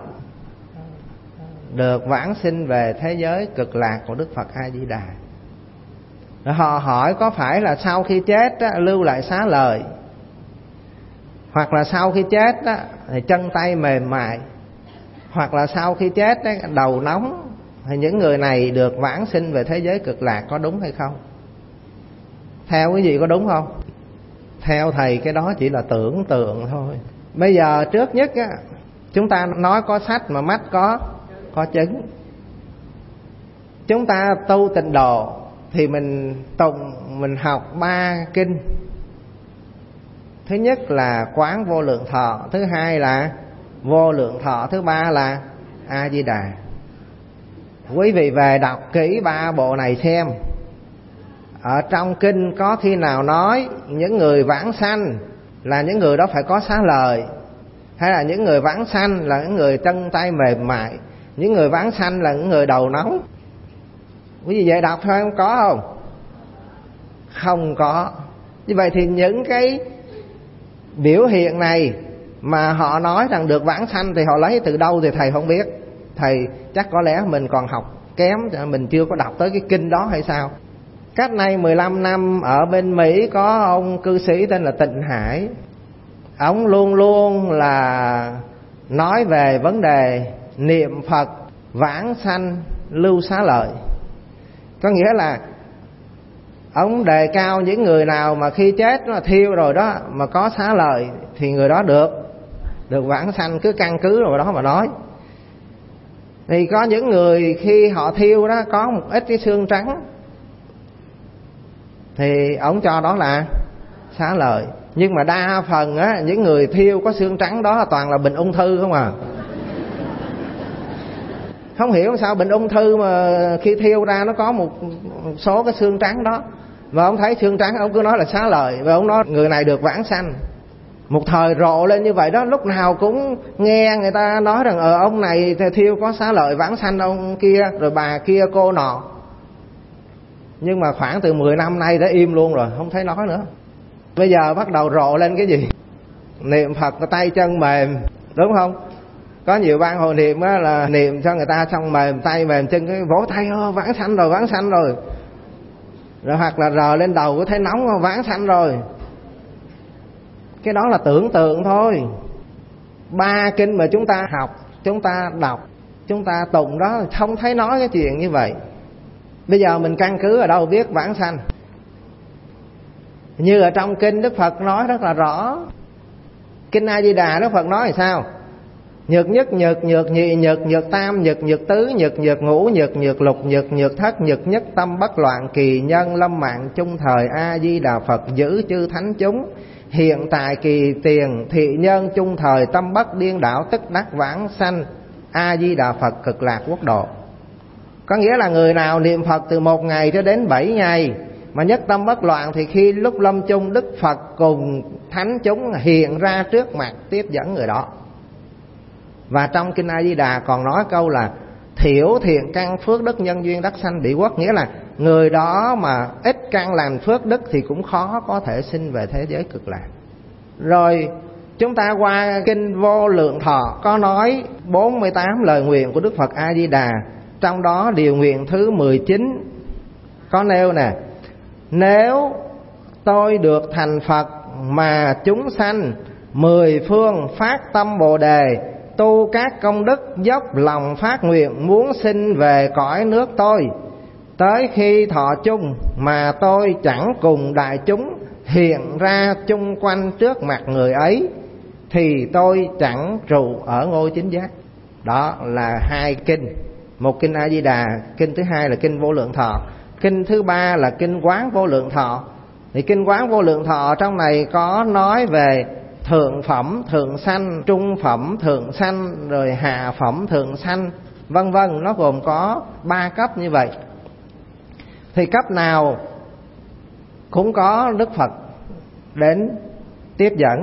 được vãng sinh về thế giới Cực Lạc của Đức Phật A Di Đà? Rồi họ hỏi có phải là sau khi chết lưu lại xá lợi, hoặc là sau khi chết thì chân tay mềm mại, hoặc là sau khi chết đầu nóng, thì những người này được vãng sinh về thế giới Cực Lạc, có đúng hay không? Theo cái gì có đúng không? Theo thầy cái đó chỉ là tưởng tượng thôi. Bây giờ trước nhất chúng ta nói có sách mà mắt có chứng. Chúng ta tu tịnh độ thì mình tụng, mình học 3 kinh. Thứ nhất là Quán Vô Lượng Thọ, thứ hai là Vô Lượng Thọ, thứ ba là A Di Đà. Quý vị về đọc kỹ 3 bộ này xem. Ở trong kinh có khi nào nói những người vãng sanh là những người đó phải có xá lợi, hay là những người vãng sanh là những người chân tay mềm mại, những người vãng sanh là những người đầu nóng? Quý vị về đọc thôi, có không? Không có. Như vậy thì những cái biểu hiện này mà họ nói rằng được vãng sanh thì họ lấy từ đâu thì thầy không biết. Thầy chắc có lẽ mình còn học kém, mình chưa có đọc tới cái kinh đó hay sao. Cách nay 15 năm ở bên Mỹ có ông cư sĩ tên là Tịnh Hải. Ông luôn luôn là nói về vấn đề niệm Phật, vãng sanh, lưu xá lợi. Có nghĩa là ông đề cao những người nào mà khi chết nó thiêu rồi đó mà có xá lợi thì người đó được vãng sanh, cứ căn cứ rồi đó mà nói. Thì có những người khi họ thiêu đó có một ít cái xương trắng thì ông cho đó là xá lợi. Nhưng mà đa phần á, những người thiêu có xương trắng đó toàn là bệnh ung thư không à. Không hiểu sao bệnh ung thư mà khi thiêu ra nó có một số cái xương trắng đó. Và ông thấy xương trắng ông cứ nói là xá lợi. Và ông nói người này được vãng sanh. Một thời rộ lên như vậy đó, lúc nào cũng nghe người ta nói rằng ông này thiêu có xá lợi vãng sanh ông kia, rồi bà kia cô nọ. Nhưng mà khoảng từ 10 năm nay đã im luôn rồi, không thấy nói nữa. Bây giờ bắt đầu rộ lên cái gì? Niệm Phật tay chân mềm, đúng không? Có nhiều ban hồi niệm á, là niệm cho người ta xong mềm tay mềm chân, cái vỗ tay vãng sanh rồi, vãng sanh rồi. Rồi hoặc là rờ lên đầu có thấy nóng, vãng sanh rồi. Cái đó là tưởng tượng thôi. 3 kinh mà chúng ta học, chúng ta đọc, chúng ta tụng đó không thấy nói cái chuyện như vậy. Bây giờ mình căn cứ ở đâu viết vãng sanh? Như ở trong kinh Đức Phật nói rất là rõ. Kinh A Di Đà Đức Phật nói là sao? Nhược nhất nhược, nhược nhị nhược, nhược tam nhược, nhược tứ nhược, nhược ngũ nhược, nhược lục nhược, nhược thất nhược, nhất tâm bất loạn, kỳ nhân lâm mạng chung thời. A Di Đà Phật giữ chư thánh chúng, hiện tại kỳ tiền thị nhân chung thời, tâm bất điên đảo tức đắc vãng sanh. A Di Đà Phật cực lạc quốc độ. Có nghĩa là người nào niệm Phật từ 1 ngày cho đến 7 ngày mà nhất tâm bất loạn, thì khi lúc lâm chung Đức Phật cùng thánh chúng hiện ra trước mặt tiếp dẫn người đó. Và trong kinh A Di Đà còn nói câu là thiểu thiện căn phước đức nhân duyên đắc sanh địa quốc. Nghĩa là người đó mà ít căn làm phước đức thì cũng khó có thể sinh về thế giới cực lạc. Rồi chúng ta qua kinh Vô Lượng Thọ có nói 48 lời nguyện của Đức Phật A Di Đà. Trong đó điều nguyện thứ 19 có nêu nè: nếu tôi được thành Phật mà chúng sanh 10 phương phát tâm Bồ Đề, tu các công đức, dốc lòng phát nguyện muốn sinh về cõi nước tôi, tới khi thọ chung mà tôi chẳng cùng đại chúng hiện ra chung quanh trước mặt người ấy, thì tôi chẳng trụ ở ngôi chính giác. Đó là 2 kinh. Một kinh A Di Đà, kinh thứ 2 là kinh Vô Lượng Thọ, kinh thứ 3 là kinh Quán Vô Lượng Thọ. Thì kinh Quán Vô Lượng Thọ trong này có nói về thượng phẩm thượng sanh, trung phẩm thượng sanh, rồi hạ phẩm thượng sanh, vân vân. Nó gồm có 3 cấp như vậy. Thì cấp nào cũng có Đức Phật đến tiếp dẫn.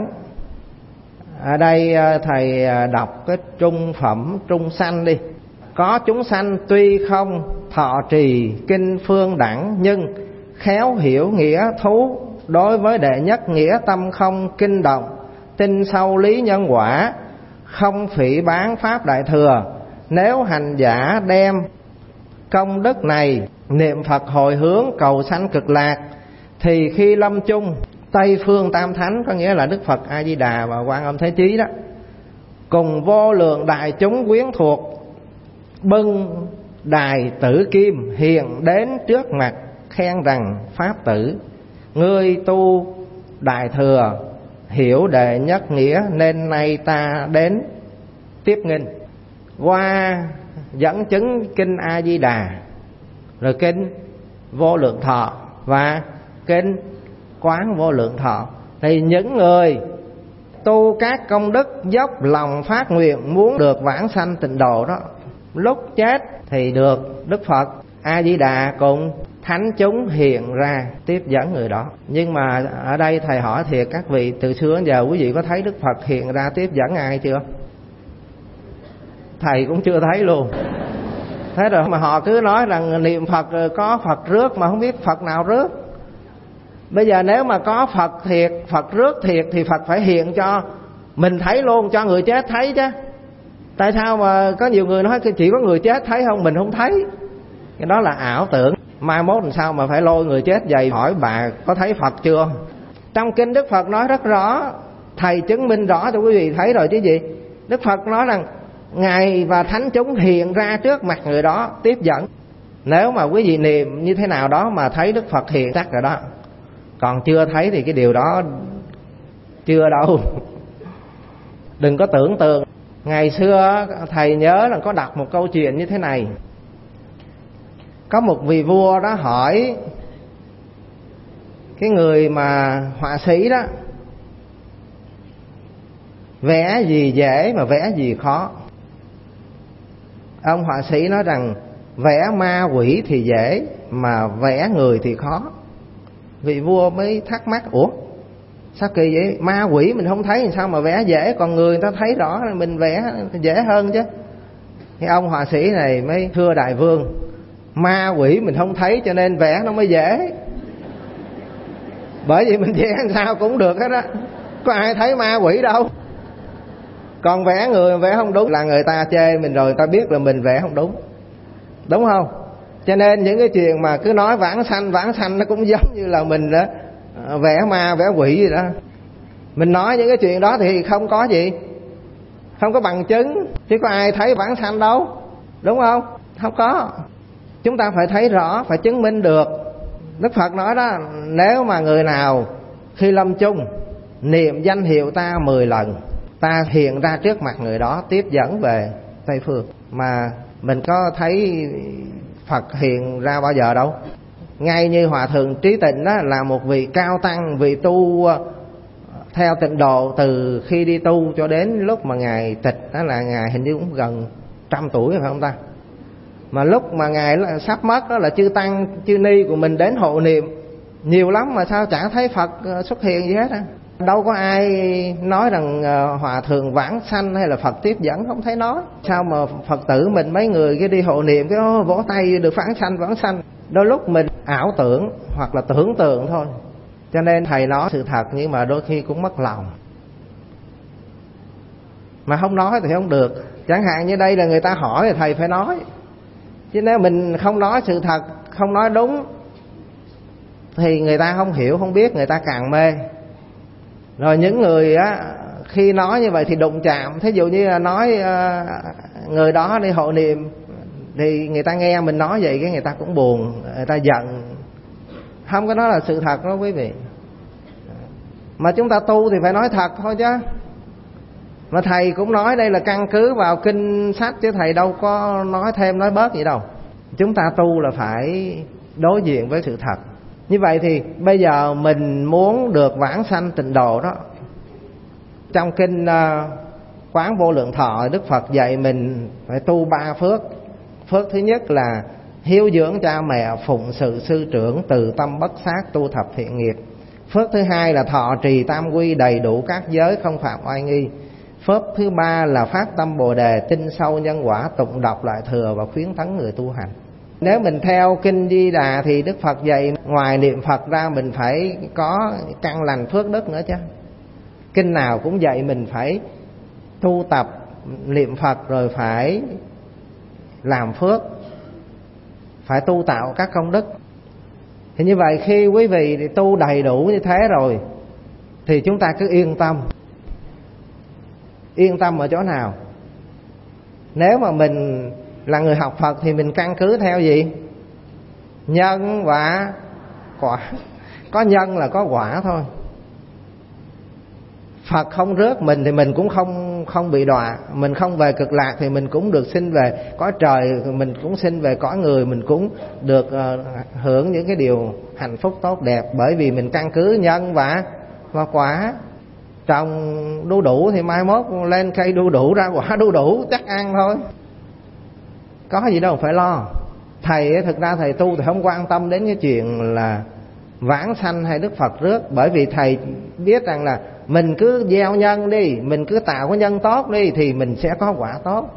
Ở đây thầy đọc cái trung phẩm trung sanh đi. Có chúng sanh tuy không thọ trì kinh phương đẳng, nhưng khéo hiểu nghĩa thú, đối với đệ nhất nghĩa tâm không kinh động, tin sâu lý nhân quả, không phỉ bán pháp đại thừa. Nếu hành giả đem công đức này niệm Phật hồi hướng cầu sanh cực lạc, thì khi lâm chung Tây phương tam thánh, có nghĩa là Đức Phật A Di Đà và Quan Âm Thế Chí đó, cùng vô lượng đại chúng quyến thuộc, bưng đài tử kim hiện đến trước mặt, khen rằng: pháp tử, ngươi tu đại thừa, hiểu đệ nhất nghĩa, nên nay ta đến tiếp nghinh. Qua dẫn chứng kinh A Di Đà, rồi kinh Vô Lượng Thọ và kinh Quán Vô Lượng Thọ, thì những người tu các công đức, dốc lòng phát nguyện muốn được vãng sanh tịnh độ đó, lúc chết thì được Đức Phật A Di Đà cùng thánh chúng hiện ra tiếp dẫn người đó. Nhưng mà ở đây thầy hỏi thiệt các vị, từ xưa đến giờ quý vị có thấy Đức Phật hiện ra tiếp dẫn ai chưa? Thầy cũng chưa thấy luôn. Thế rồi mà họ cứ nói rằng niệm Phật có Phật rước mà không biết Phật nào rước. Bây giờ nếu mà có Phật thiệt, Phật rước thiệt, thì Phật phải hiện cho mình thấy luôn, cho người chết thấy chứ. Tại sao mà có nhiều người nói chỉ có người chết thấy không, mình không thấy? Cái đó là ảo tưởng. Mai mốt làm sao mà phải lôi người chết về hỏi bà có thấy Phật chưa? Trong kinh Đức Phật nói rất rõ, thầy chứng minh rõ cho quý vị thấy rồi chứ gì. Đức Phật nói rằng Ngài và thánh chúng hiện ra trước mặt người đó tiếp dẫn. Nếu mà quý vị niệm như thế nào đó mà thấy Đức Phật hiện chắc rồi đó. Còn chưa thấy thì cái điều đó chưa đâu. Đừng có tưởng tượng. Ngày xưa thầy nhớ là có đọc một câu chuyện như thế này. Có một vị vua đó hỏi cái người mà họa sĩ đó Vẽ gì dễ mà vẽ gì khó. Ông họa sĩ nói rằng vẽ ma quỷ thì dễ mà vẽ người thì khó. Vị vua mới thắc mắc, ủa sao kỳ vậy? Ma quỷ mình không thấy thì sao mà vẽ dễ, còn người ta thấy rõ mình vẽ dễ hơn chứ. Thì ông họa sĩ này mới thưa đại vương, ma quỷ mình không thấy cho nên vẽ nó mới dễ. Bởi vì mình vẽ sao cũng được hết á, có ai thấy ma quỷ đâu. Còn vẽ người vẽ không đúng là người ta chê mình rồi, người ta biết là mình vẽ không đúng, đúng không? Cho nên những cái chuyện mà cứ nói vãng sanh nó cũng giống như là mình đó vẽ ma vẽ quỷ gì đó. Mình nói những cái chuyện đó thì không có gì, không có bằng chứng, chứ có ai thấy vãng sanh đâu, đúng không? Không có. Chúng ta phải thấy rõ, phải chứng minh được. Đức Phật nói đó, nếu mà người nào khi lâm chung niệm danh hiệu ta 10 lần, ta hiện ra trước mặt người đó tiếp dẫn về Tây Phương. Mà mình có thấy Phật hiện ra bao giờ đâu. Ngay như Hòa Thượng Trí Tịnh đó là một vị cao tăng, vị tu theo tịnh độ từ khi đi tu cho đến lúc mà Ngài tịch, đó là Ngài hình như cũng gần 100 tuổi phải không ta? Mà lúc mà Ngài sắp mất đó là chư tăng chư ni của mình đến hộ niệm nhiều lắm mà sao chả thấy Phật xuất hiện gì hết á. Đâu có ai nói rằng Hòa Thượng vãng sanh hay là Phật tiếp dẫn, không thấy nói. Sao mà Phật tử mình mấy người cái đi hộ niệm cái vỗ tay được vãng sanh. Đôi lúc mình ảo tưởng hoặc là tưởng tượng thôi. Cho nên thầy nói sự thật nhưng mà đôi khi cũng mất lòng. Mà không nói thì không được. Chẳng hạn như đây là người ta hỏi thì thầy phải nói. Chứ nếu mình không nói sự thật, không nói đúng thì người ta không hiểu, không biết, người ta càng mê. Rồi những người á khi nói như vậy thì đụng chạm. Thí dụ như là nói người đó đi hộ niệm thì người ta nghe mình nói vậy cái người ta cũng buồn, người ta giận. Không có nói là sự thật đó quý vị. Mà chúng ta tu thì phải nói thật thôi chứ. Mà thầy cũng nói đây là căn cứ vào kinh sách chứ thầy đâu có nói thêm nói bớt gì đâu. Chúng ta tu là phải đối diện với sự thật. Như vậy thì bây giờ mình muốn được vãng sanh tịnh độ đó. Trong kinh Quán Vô Lượng Thọ, Đức Phật dạy mình phải tu 3 phước. Phước thứ nhất là hiếu dưỡng cha mẹ, phụng sự sư trưởng, từ tâm bất sát, tu thập thiện nghiệp. Phước thứ hai là thọ trì tam quy, đầy đủ các giới, không phạm oai nghi. Phước thứ ba là phát tâm Bồ Đề, tin sâu nhân quả, tụng đọc lại thừa và khuyến tấn người tu hành. Nếu mình theo kinh Di Đà thì Đức Phật dạy ngoài niệm Phật ra mình phải có căn lành phước đức nữa chứ. Kinh nào cũng dạy mình phải tu tập niệm Phật rồi phải làm phước, phải tu tạo các công đức. Thì như vậy khi quý vị thì tu đầy đủ như thế rồi thì chúng ta cứ yên tâm. Yên tâm ở chỗ nào? Nếu mà mình là người học Phật thì mình căn cứ theo gì? Nhân và quả. Có nhân là có quả thôi. Phật không rước mình thì mình cũng không bị đọa. Mình không về cực lạc thì mình cũng được sinh về cõi trời, mình cũng sinh về cõi người, mình cũng được hưởng những cái điều hạnh phúc tốt đẹp. Bởi vì mình căn cứ nhân và quả. Trồng đu đủ thì mai mốt lên cây đu đủ ra quả đu đủ chắc ăn thôi, có gì đâu phải lo. Thầy thực ra thầy tu thì không quan tâm đến cái chuyện là vãng sanh hay Đức Phật rước. Bởi vì thầy biết rằng là mình cứ gieo nhân đi, mình cứ tạo cái nhân tốt đi thì mình sẽ có quả tốt.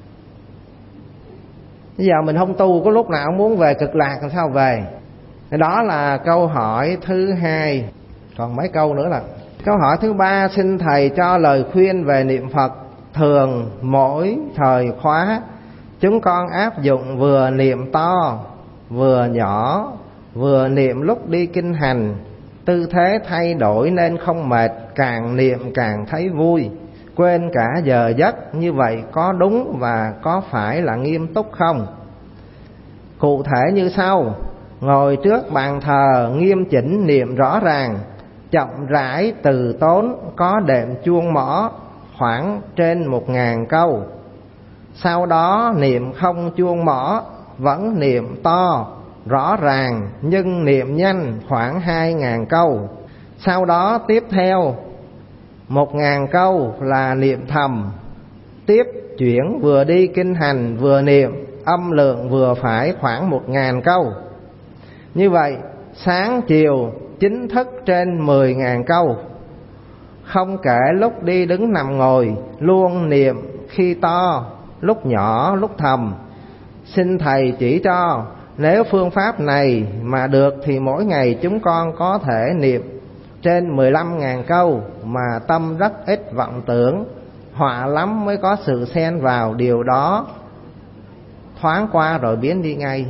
Bây giờ mình không tu có lúc nào muốn về cực lạc làm sao về. Đó là câu hỏi thứ hai. Còn mấy câu nữa là câu hỏi thứ ba, xin thầy cho lời khuyên về niệm Phật. Thường mỗi thời khóa chúng con áp dụng vừa niệm to vừa nhỏ, vừa niệm lúc đi kinh hành, tư thế thay đổi nên không mệt, càng niệm càng thấy vui, quên cả giờ giấc. Như vậy có đúng và có phải là nghiêm túc không? Cụ thể như sau: ngồi trước bàn thờ nghiêm chỉnh niệm rõ ràng, chậm rãi từ tốn, có đệm chuông mõ khoảng trên 1000 câu. Sau đó niệm không chuông mõ, vẫn niệm to rõ ràng nhưng niệm nhanh khoảng 2000 câu. Sau đó tiếp theo 1.000 câu là niệm thầm, tiếp chuyển vừa đi kinh hành vừa niệm, âm lượng vừa phải khoảng 1.000 câu. Như vậy sáng chiều chính thức trên 10.000 câu. Không kể lúc đi đứng nằm ngồi, luôn niệm khi to, lúc nhỏ, lúc thầm. Xin Thầy chỉ cho, nếu phương pháp này mà được thì mỗi ngày chúng con có thể niệm trên 15.000 câu mà tâm rất ít vọng tưởng, họa lắm mới có sự xen vào, điều đó thoáng qua rồi biến đi ngay.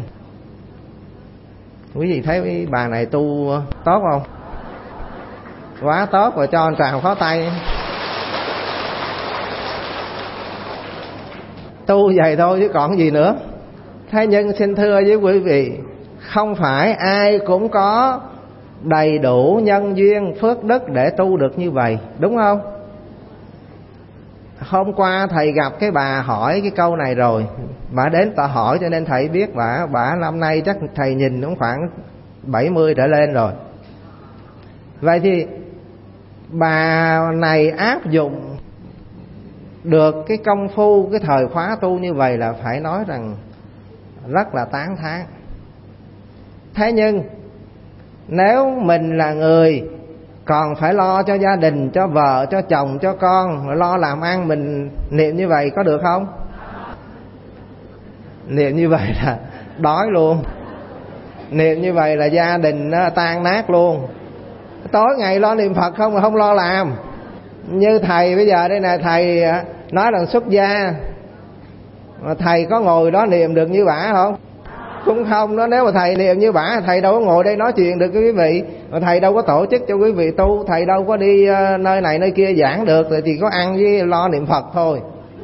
Quý vị thấy bà này tu tốt không? Quá tốt rồi, cho anh tràng pháo tay. Tu vậy thôi chứ còn gì nữa. Thế nhưng xin thưa với quý vị, không phải ai cũng có đầy đủ nhân duyên phước đức để tu được như vậy, đúng không? Hôm qua thầy gặp cái bà hỏi cái câu này rồi, bà đến tòa hỏi cho nên thầy biết bà năm nay chắc thầy nhìn cũng khoảng 70 trở lên rồi. Vậy thì bà này áp dụng được cái công phu, cái thời khóa tu như vậy là phải nói rằng rất là tán thán. Thế nhưng nếu mình là người còn phải lo cho gia đình, cho vợ, cho chồng, cho con, lo làm ăn, mình niệm như vậy có được không? Niệm như vậy là đói luôn. Niệm như vậy là gia đình tan nát luôn. Tối ngày lo niệm Phật không mà không lo làm. Như thầy bây giờ đây nè, thầy nói rằng xuất gia, mà thầy có ngồi đó niệm được như bả không? Cũng không đó. Nếu mà thầy niệm như bả, thầy đâu có ngồi đây nói chuyện được với quý vị, mà thầy đâu có tổ chức cho quý vị tu, thầy đâu có đi nơi này nơi kia giảng được, thì chỉ có ăn với lo niệm Phật thôi.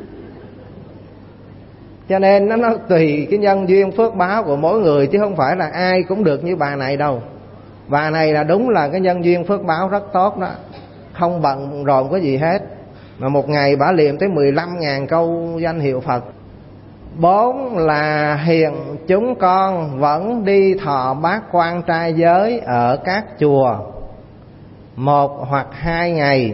Cho nên nó tùy cái nhân duyên phước báo của mỗi người, chứ không phải là ai cũng được như bà này đâu. Bà này là đúng là cái nhân duyên phước báo rất tốt đó, không bận rộn có gì hết, mà một ngày bả niệm tới 15.000 câu danh hiệu Phật. 4 là hiện chúng con vẫn đi thọ bát quan trai giới ở các chùa 1 hoặc 2 ngày,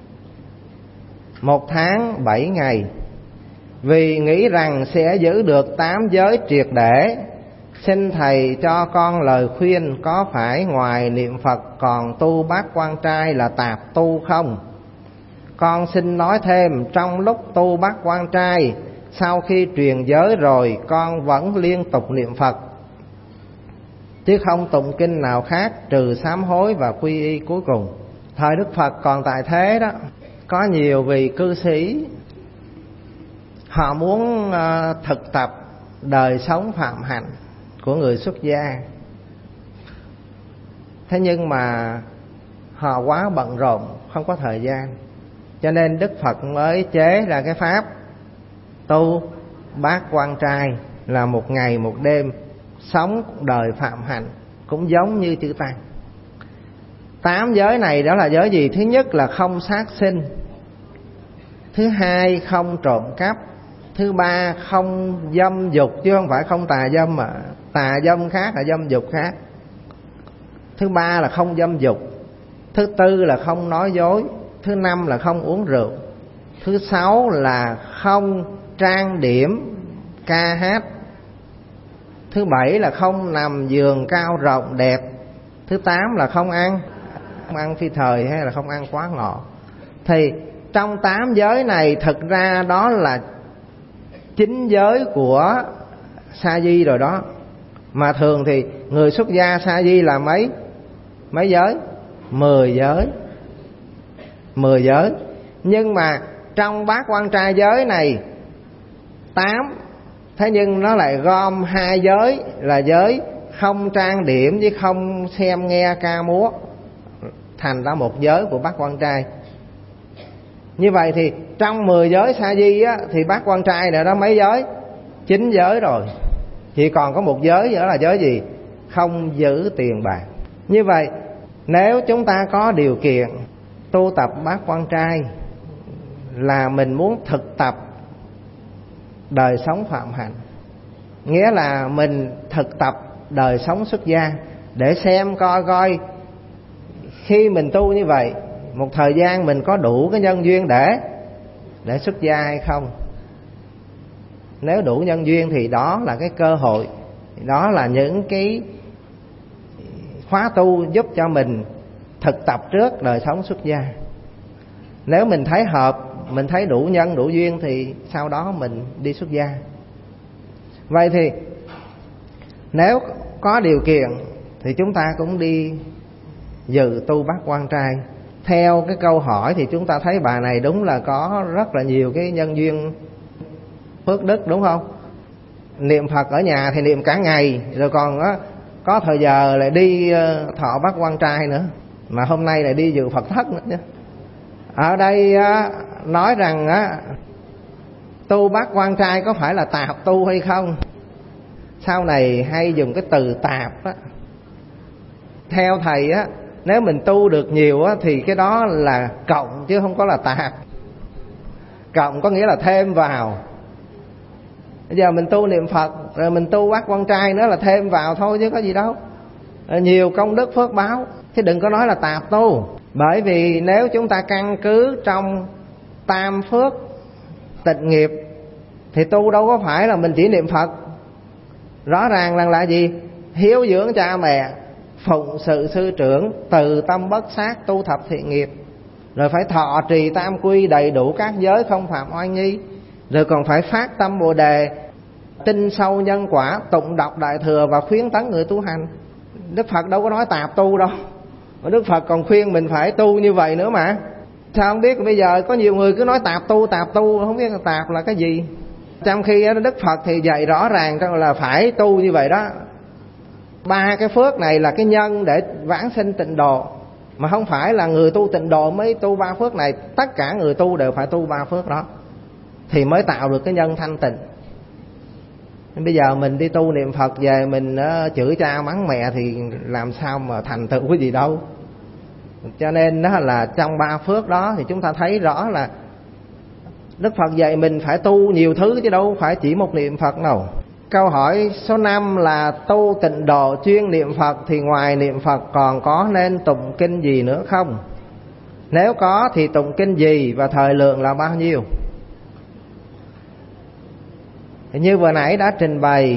1 tháng 7 ngày, vì nghĩ rằng sẽ giữ được 8 giới triệt để. Xin Thầy cho con lời khuyên, có phải ngoài niệm Phật còn tu bát quan trai là tạp tu không? Con xin nói thêm, trong lúc tu bát quan trai, sau khi truyền giới rồi con vẫn liên tục niệm Phật, chứ không tụng kinh nào khác trừ sám hối và quy y cuối cùng. Thời Đức Phật còn tại thế đó, có nhiều vị cư sĩ họ muốn thực tập đời sống phạm hạnh của người xuất gia. Thế nhưng mà họ quá bận rộn, không có thời gian, cho nên Đức Phật mới chế ra cái pháp tu bát quan trai, là 1 ngày 1 đêm sống đời phạm hạnh, cũng giống như chư Tăng. 8 giới này đó là giới gì? Thứ nhất là không sát sinh, thứ hai không trộm cắp, thứ ba không dâm dục, chứ không phải không tà dâm, mà tà dâm khác là dâm dục khác. Thứ ba là không dâm dục, thứ tư là không nói dối, thứ năm là không uống rượu, thứ sáu là không trang điểm ca hát, thứ bảy là không nằm giường cao rộng đẹp, thứ 8 là không ăn phi thời hay là không ăn quá ngọt. Thì trong 8 giới này thực ra đó là 9 giới của sa di rồi đó. Mà thường thì người xuất gia sa di là mấy giới? 10 giới. 10 giới. Nhưng mà trong bát quan trai giới này 8, thế nhưng nó lại gom 2 giới là giới không trang điểm với không xem nghe ca múa, thành ra một giới của bát quan trai. Như vậy thì trong 10 giới sa di á, thì bát quan trai này đó mấy giới? 9 giới rồi. Chỉ còn có một giới nữa là giới gì? Không giữ tiền bạc. Như vậy nếu chúng ta có điều kiện tu tập bát quan trai là mình muốn thực tập đời sống phạm hạnh, nghĩa là mình thực tập đời sống xuất gia, để xem coi khi mình tu như vậy một thời gian mình có đủ cái nhân duyên để xuất gia hay không. Nếu đủ nhân duyên thì đó là cái cơ hội, đó là những cái khóa tu giúp cho mình thực tập trước đời sống xuất gia. Nếu mình thấy hợp, mình thấy đủ nhân đủ duyên thì sau đó mình đi xuất gia. Vậy thì nếu có điều kiện thì chúng ta cũng đi dự tu Bát Quan Trai. Theo cái câu hỏi thì chúng ta thấy bà này đúng là có rất là nhiều cái nhân duyên phước đức, đúng không? Niệm Phật ở nhà thì niệm cả ngày, rồi còn có thời giờ lại đi thọ Bát Quan Trai nữa, mà hôm nay lại đi dự Phật thất nữa chứ. Ở đây nói rằng tu Bát Quan Trai có phải là tạp tu hay không? Sau này hay dùng cái từ tạp á. Theo thầy á, nếu mình tu được nhiều á thì cái đó là cộng chứ không có là tạp. Cộng có nghĩa là thêm vào. Bây giờ mình tu niệm Phật rồi mình tu Bát Quan Trai nữa là thêm vào thôi chứ có gì đâu. Nhiều công đức phước báo, chứ đừng có nói là tạp tu. Bởi vì nếu chúng ta căn cứ trong tam phước tịnh nghiệp thì tu đâu có phải là mình chỉ niệm Phật. Rõ ràng là gì? Hiếu dưỡng cha mẹ, phụng sự sư trưởng, từ tâm bất sát, tu thập thiện nghiệp, rồi phải thọ trì tam quy đầy đủ các giới, không phạm oan nghi, rồi còn phải phát tâm Bồ Đề, tin sâu nhân quả, tụng đọc Đại Thừa và khuyến tấn người tu hành. Đức Phật đâu có nói tạp tu đâu. Đức Phật còn khuyên mình phải tu như vậy nữa mà. Sao không biết bây giờ có nhiều người cứ nói tạp tu, không biết là tạp là cái gì. Trong khi Đức Phật thì dạy rõ ràng là phải tu như vậy đó. 3 cái phước này là cái nhân để vãng sinh tịnh độ, mà không phải là người tu tịnh độ mới tu 3 phước này. Tất cả người tu đều phải tu 3 phước đó thì mới tạo được cái nhân thanh tịnh. Bây giờ mình đi tu niệm Phật về mình chửi cha mắng mẹ thì làm sao mà thành tựu cái gì đâu. Cho nên đó là trong 3 phước đó thì chúng ta thấy rõ là Đức Phật dạy mình phải tu nhiều thứ chứ đâu phải chỉ một niệm Phật đâu. Câu hỏi số 5 là tu tịnh độ chuyên niệm Phật thì ngoài niệm Phật còn có nên tụng kinh gì nữa không? Nếu có thì tụng kinh gì và thời lượng là bao nhiêu? Như vừa nãy đã trình bày,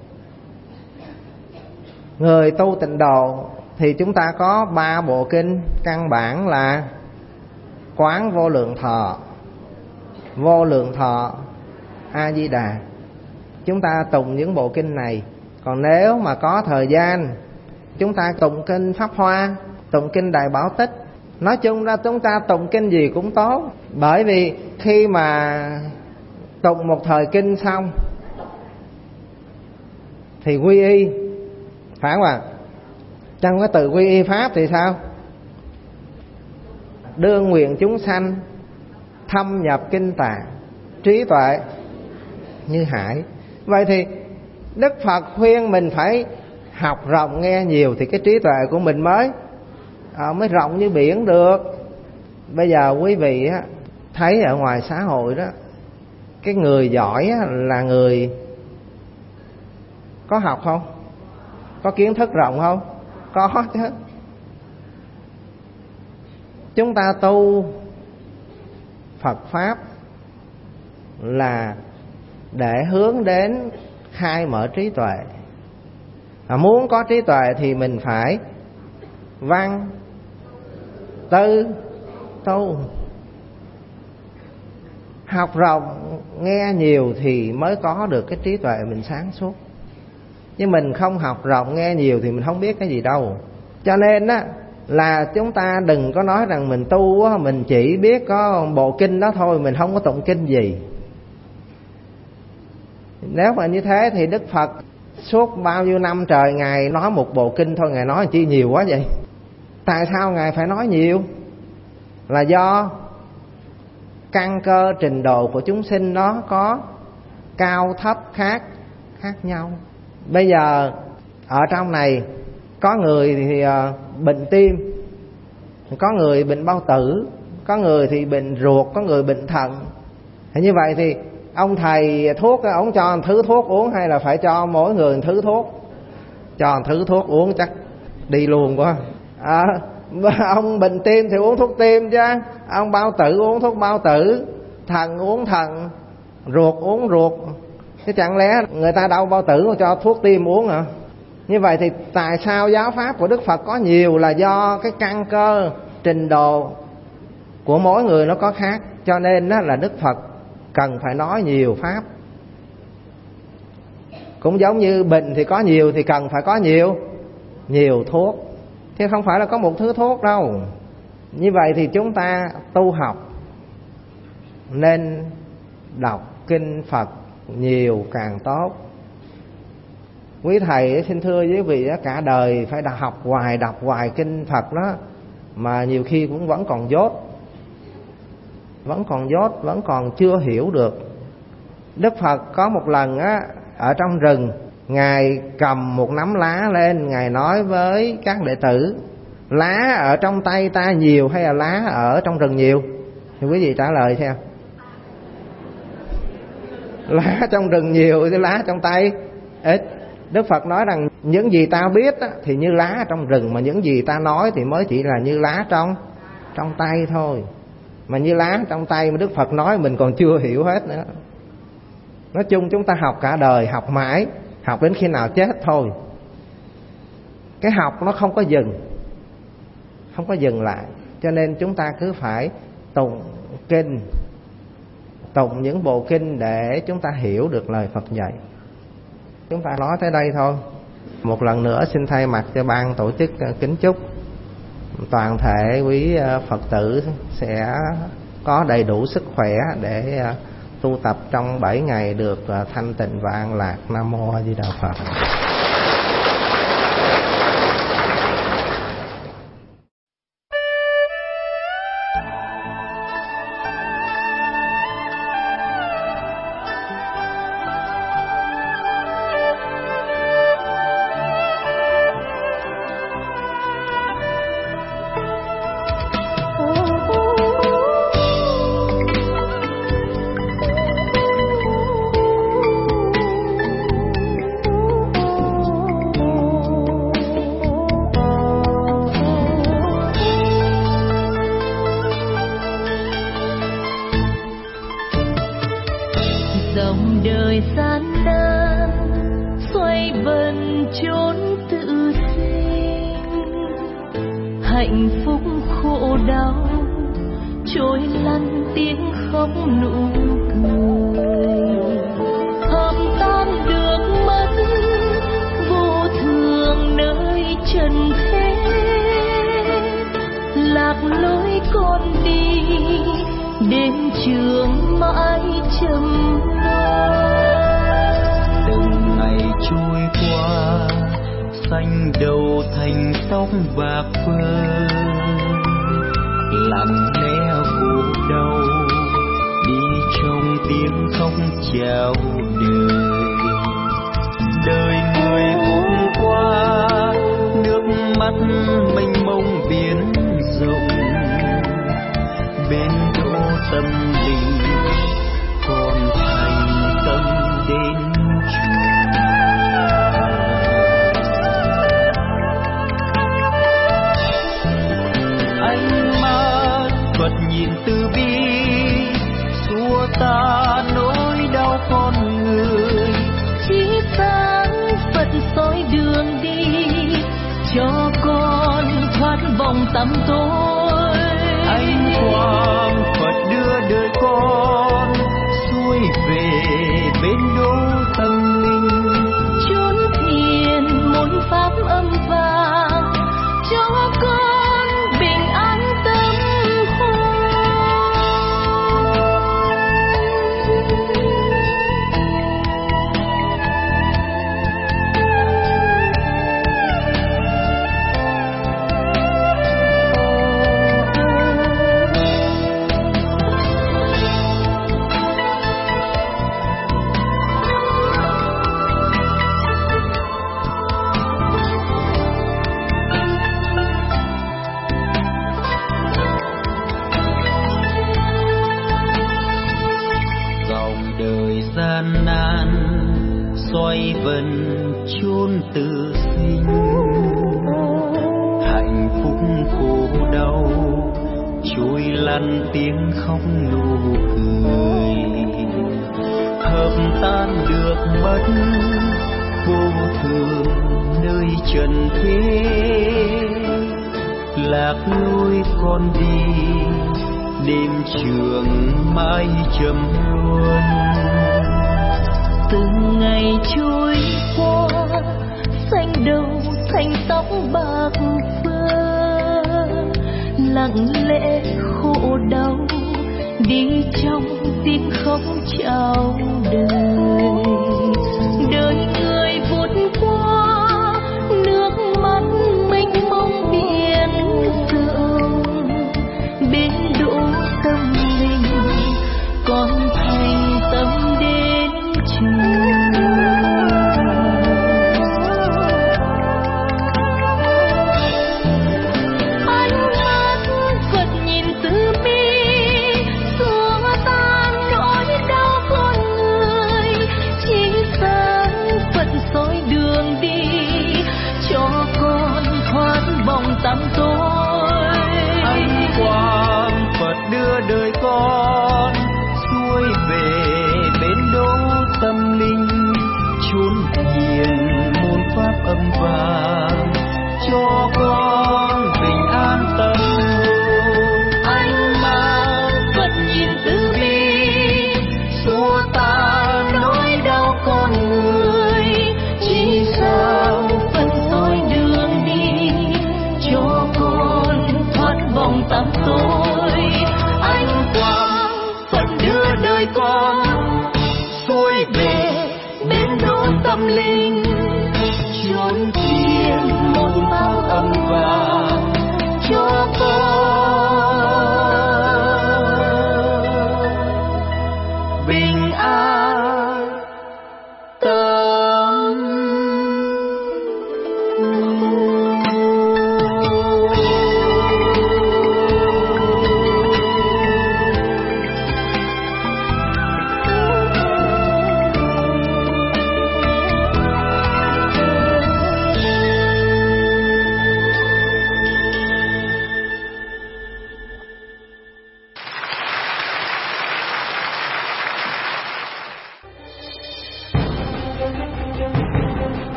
người tu tịnh độ thì chúng ta có 3 bộ kinh căn bản là Quán Vô Lượng Thọ, Vô Lượng Thọ, A Di Đà. Chúng ta tụng những bộ kinh này. Còn nếu mà có thời gian, chúng ta tụng kinh Pháp Hoa, tụng kinh Đại Bảo Tích. Nói chung ra chúng ta tụng kinh gì cũng tốt. Bởi vì khi mà tụng một thời kinh xong thì quy y, phải không ạ? Trong cái từ quy y pháp thì sao? Đương nguyện chúng sanh thâm nhập kinh tạng, trí tuệ như hải. Vậy thì Đức Phật khuyên mình phải học rộng nghe nhiều thì cái trí tuệ của mình mới rộng như biển được. Bây giờ quý vị thấy ở ngoài xã hội đó, cái người giỏi là người có học không? Có kiến thức rộng không? Có chứ. Chúng ta tu Phật Pháp là để hướng đến khai mở trí tuệ. Muốn có trí tuệ thì mình phải văn, tư, tu. Học rộng, nghe nhiều thì mới có được cái trí tuệ mình sáng suốt. Nhưng mình không học rộng, nghe nhiều thì mình không biết cái gì đâu. Cho nên á, là chúng ta đừng có nói rằng mình tu á, mình chỉ biết có bộ kinh đó thôi, mình không có tụng kinh gì. Nếu mà như thế thì Đức Phật suốt bao nhiêu năm trời Ngài nói một bộ kinh thôi, Ngài nói chi nhiều quá vậy? Tại sao Ngài phải nói nhiều? Là do căn cơ trình độ của chúng sinh nó có cao thấp khác nhau. Bây giờ ở trong này có người thì bệnh tim, có người bệnh bao tử, có người thì bệnh ruột, có người bệnh thận. Như vậy thì ông thầy thuốc ông cho một thứ thuốc uống hay là phải cho mỗi người một thứ thuốc? Cho một thứ thuốc uống chắc đi luôn quá. Ông bệnh tim thì uống thuốc tim chứ, ông bao tử uống thuốc bao tử, thận uống thận, ruột uống ruột. Chứ chẳng lẽ người ta đau bao tử mà cho thuốc tim uống hả? Như vậy thì tại sao giáo pháp của Đức Phật có nhiều là do cái căn cơ, trình độ của mỗi người nó có khác. Cho nên đó là Đức Phật cần phải nói nhiều pháp. Cũng giống như bệnh thì có nhiều thì cần phải có nhiều thuốc, chứ không phải là có một thứ thuốc đâu. Như vậy thì chúng ta tu học nên đọc kinh Phật nhiều càng tốt. Quý thầy xin thưa với quý vị, cả đời phải học hoài, đọc hoài kinh Phật đó, mà nhiều khi cũng vẫn còn dốt, vẫn còn chưa hiểu được. Đức Phật có một lần á, ở trong rừng, Ngài cầm một nắm lá lên, Ngài nói với các đệ tử: lá ở trong tay ta nhiều hay là lá ở trong rừng nhiều? Thì quý vị trả lời xem. Lá trong rừng nhiều chứ lá trong tay ít. Đức Phật nói rằng những gì ta biết á, thì như lá trong rừng, mà những gì ta nói thì mới chỉ là như lá trong tay thôi. Mà như lá trong tay mà Đức Phật nói mình còn chưa hiểu hết nữa. Nói chung chúng ta học cả đời, học mãi, học đến khi nào chết thôi. Cái học nó không có dừng lại. Cho nên chúng ta cứ phải tụng kinh, tụng những bộ kinh để chúng ta hiểu được lời Phật dạy. Chúng ta nói tới đây thôi. Một lần nữa xin thay mặt cho ban tổ chức kính chúc toàn thể quý Phật tử sẽ có đầy đủ sức khỏe để tu tập trong 7 ngày được thanh tịnh và an lạc. Nam Mô A Di Đà Phật. xoay vần chốn tự sinh, hạnh hạnh phúc khổ đau, trôi lăn tiếng khóc nụ cười. Hợp tan được mất vô thường nơi trần thế, lạc lối con đi đêm trường mãi trầm luân. Từng ngày trôi qua xanh đầu thành tóc bạc phơ, lặng lẽ khổ đau đi trong tiếng khóc chào đời. Đời người vụt qua nước mắt mênh mông biển rộng, bến đỗ tâm linh con thành tâm đến trường. Ánh mắt Phật nhìn từ bi xua tan nỗi đau con người, chỉ sáng Phật soi đường đi cho con thoát vòng tăm tối. Ánh quang Phật đưa đời con xuôi về bến đỗ tâm linh, chốn thiền môn pháp âm vàng cho con bình an tâm hồn. Ánh mắt Phật nhìn từ bi xua tan nỗi đau con người, chỉ sao Phật soi đường đi cho con thoát vòng tăm tối. Ánh quang Phật đưa đời con xuôi về bến đỗ tâm linh, chốn thiền một pháp âm vàng